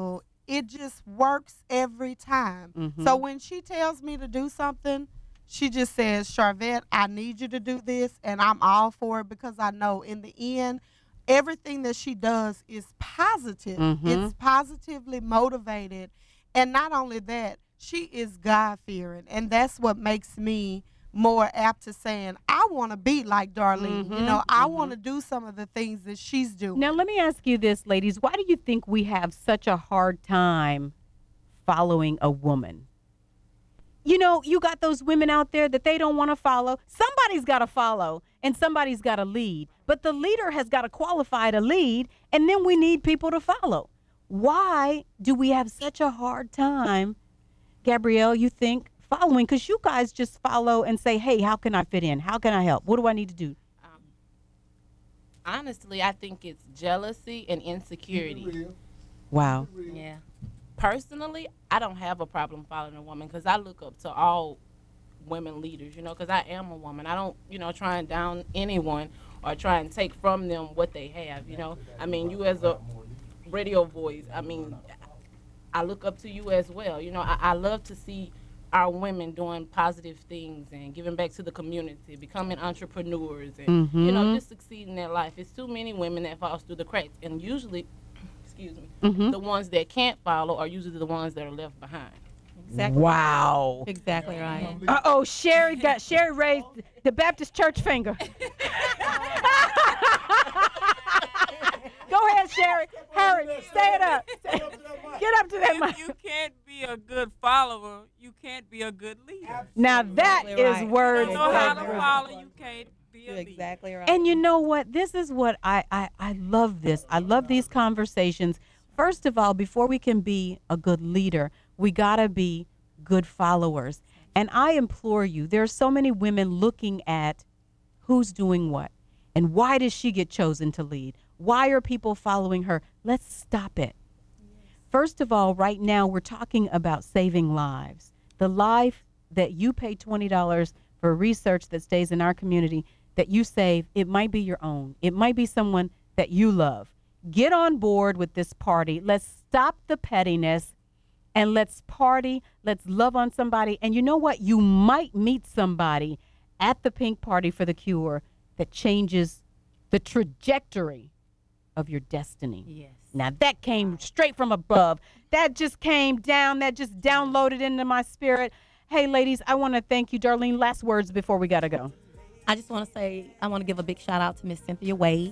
it just works every time. Mhm. So when she tells me to do something, she just says, Charvette, I need you to do this, and I'm all for it because I know in the end, everything that she does is positive. Mhm. It's positively motivated. And not only that, she is God-fearing, and that's what makes me more apt to saying, I want to be like Darlene. You Mhm, know, I mhm. want to do some of the things that she's doing. Now, let me ask you this, ladies. Why do you think we have such a hard time following a woman? You know, you got those women out there that they don't want to follow. Somebody's got to follow and somebody's got to lead. But the leader has got to qualify to lead, and then we need people to follow. Why do we have such a hard time, Gabrielle, you think, following? Because you guys just follow and say, hey, how can I fit in? How can I help? What do I need to do? Honestly, I think it's jealousy and insecurity. Wow. Yeah. Personally, I don't have a problem following a woman because I look up to all women leaders, you know, because I am a woman. I don't, you know, try and down anyone or try and take from them what they have, you know. I mean, you as a radio voice, I mean, I look up to you as well. You know, I, I love to see our women doing positive things and giving back to the community, becoming entrepreneurs and, you know, Mhm. just succeeding in their life. It's too many women that falls through the cracks. And usually, excuse me, Mhm. the ones that can't follow are usually the ones that are left behind. Exactly. Wow. Exactly right. Uh oh, Sherry got Sherry raised the Baptist church finger. Go ahead, Sherry. Hurry, say it up. Get up to that If mic. you can't be a good follower, you can't be a good leader. Now that Exactly is right. words. You know how to of wisdom. follow, you can't be a You're leader. exactly right. And you know what? This is what I, I, I love this. I love these conversations. First of all, before we can be a good leader, we got to be good followers. And I implore you, there are so many women looking at who's doing what and why does she get chosen to lead? Why are people following her? Let's stop it. First of all, right now, we're talking about saving lives. The life that you pay twenty dollars for research that stays in our community that you save, it might be your own. It might be someone that you love. Get on board with this party. Let's stop the pettiness and let's party. Let's love on somebody. And you know what? You might meet somebody at the Pink Party for the Cure that changes the trajectory of your destiny. Yes. Now that came straight from above. That just came down. That just downloaded into my spirit. Hey, ladies, I want to thank you. Darlene, last words before we got to go. I just want to say, I want to give a big shout out to Miss Cynthia Wade.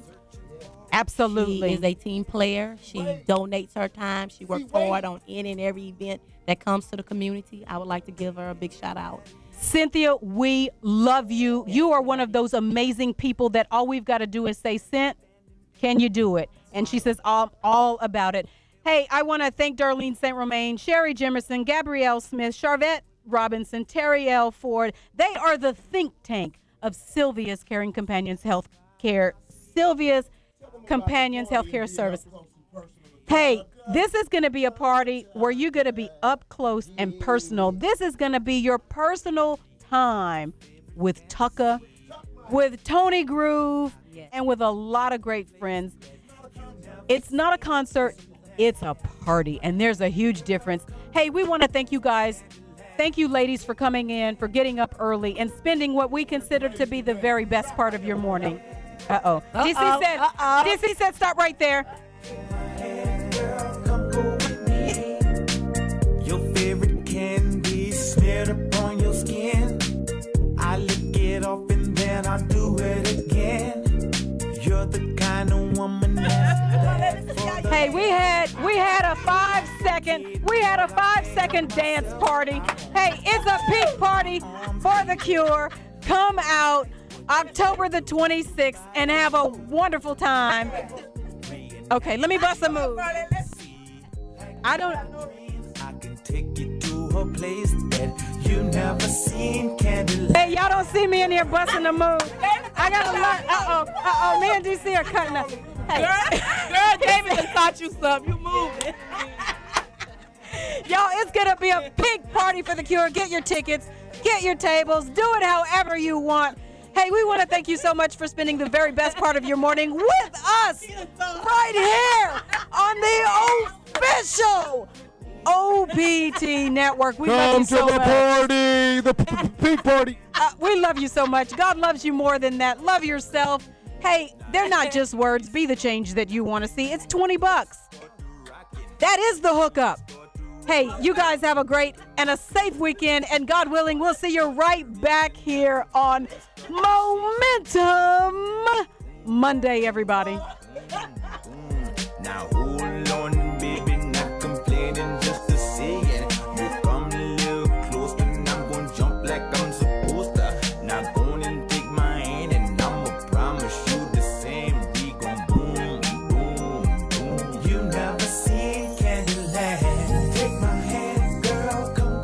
Absolutely. She is a team player. She donates her time. She works hard on any and every event that comes to the community. I would like to give her a big shout out. Cynthia, we love you. You are one of those amazing people that all we've got to do is say, Cint, can you do it? And she says, all, all about it. Hey, I want to thank Darlene Saint Romain, Sherry Jimerson, Gabrielle Smith, Charvette Robinson, Terry L. Ford. They are the think tank of Sylvia's Caring Companions Health Care. Sylvia's Companions Healthcare Services. Hey, this is going to be a party where you're going to be up close and personal. This is going to be your personal time with Tucka, with Tony Groove, and with a lot of great friends. It's not a concert, it's a party, and there's a huge difference. Hey, we want to thank you guys. Thank you, ladies, for coming in, for getting up early, and spending what we consider to be the very best part of your morning. Uh-oh. D C Uh-oh, said, uh-oh. D C said, stop right there. Your favorite candy smeared upon your skin. I lick it off and then I do it again. You're the kind of woman that's Hey, we had we had a five second we had a five second dance party. Hey, it's a Pink Party for the Cure. Come out October the twenty-sixth and have a wonderful time. Okay, let me bust a move. I don't. I can take you to a place that you never seen candlelight. Hey, y'all don't see me in here busting a move. I gotta learn. Uh oh, uh oh. Me and D C are cutting up. Hey, Girl, David just taught you something. You moving. y'all, it's gonna be a Pink Party for the Cure. Get your tickets, get your tables, do it however you want. Hey, we want to thank you so much for spending the very best part of your morning with us right here on the O official O P T network. We love Come you to so the much. party, the p- p- pink party. Uh, we love you so much. God loves you more than that. Love yourself. Hey, they're not just words. Be the change that you want to see. It's twenty bucks. That is the hookup. Hey, you guys have a great and a safe weekend, and God willing, we'll see you right back here on Momentum Monday, everybody. Now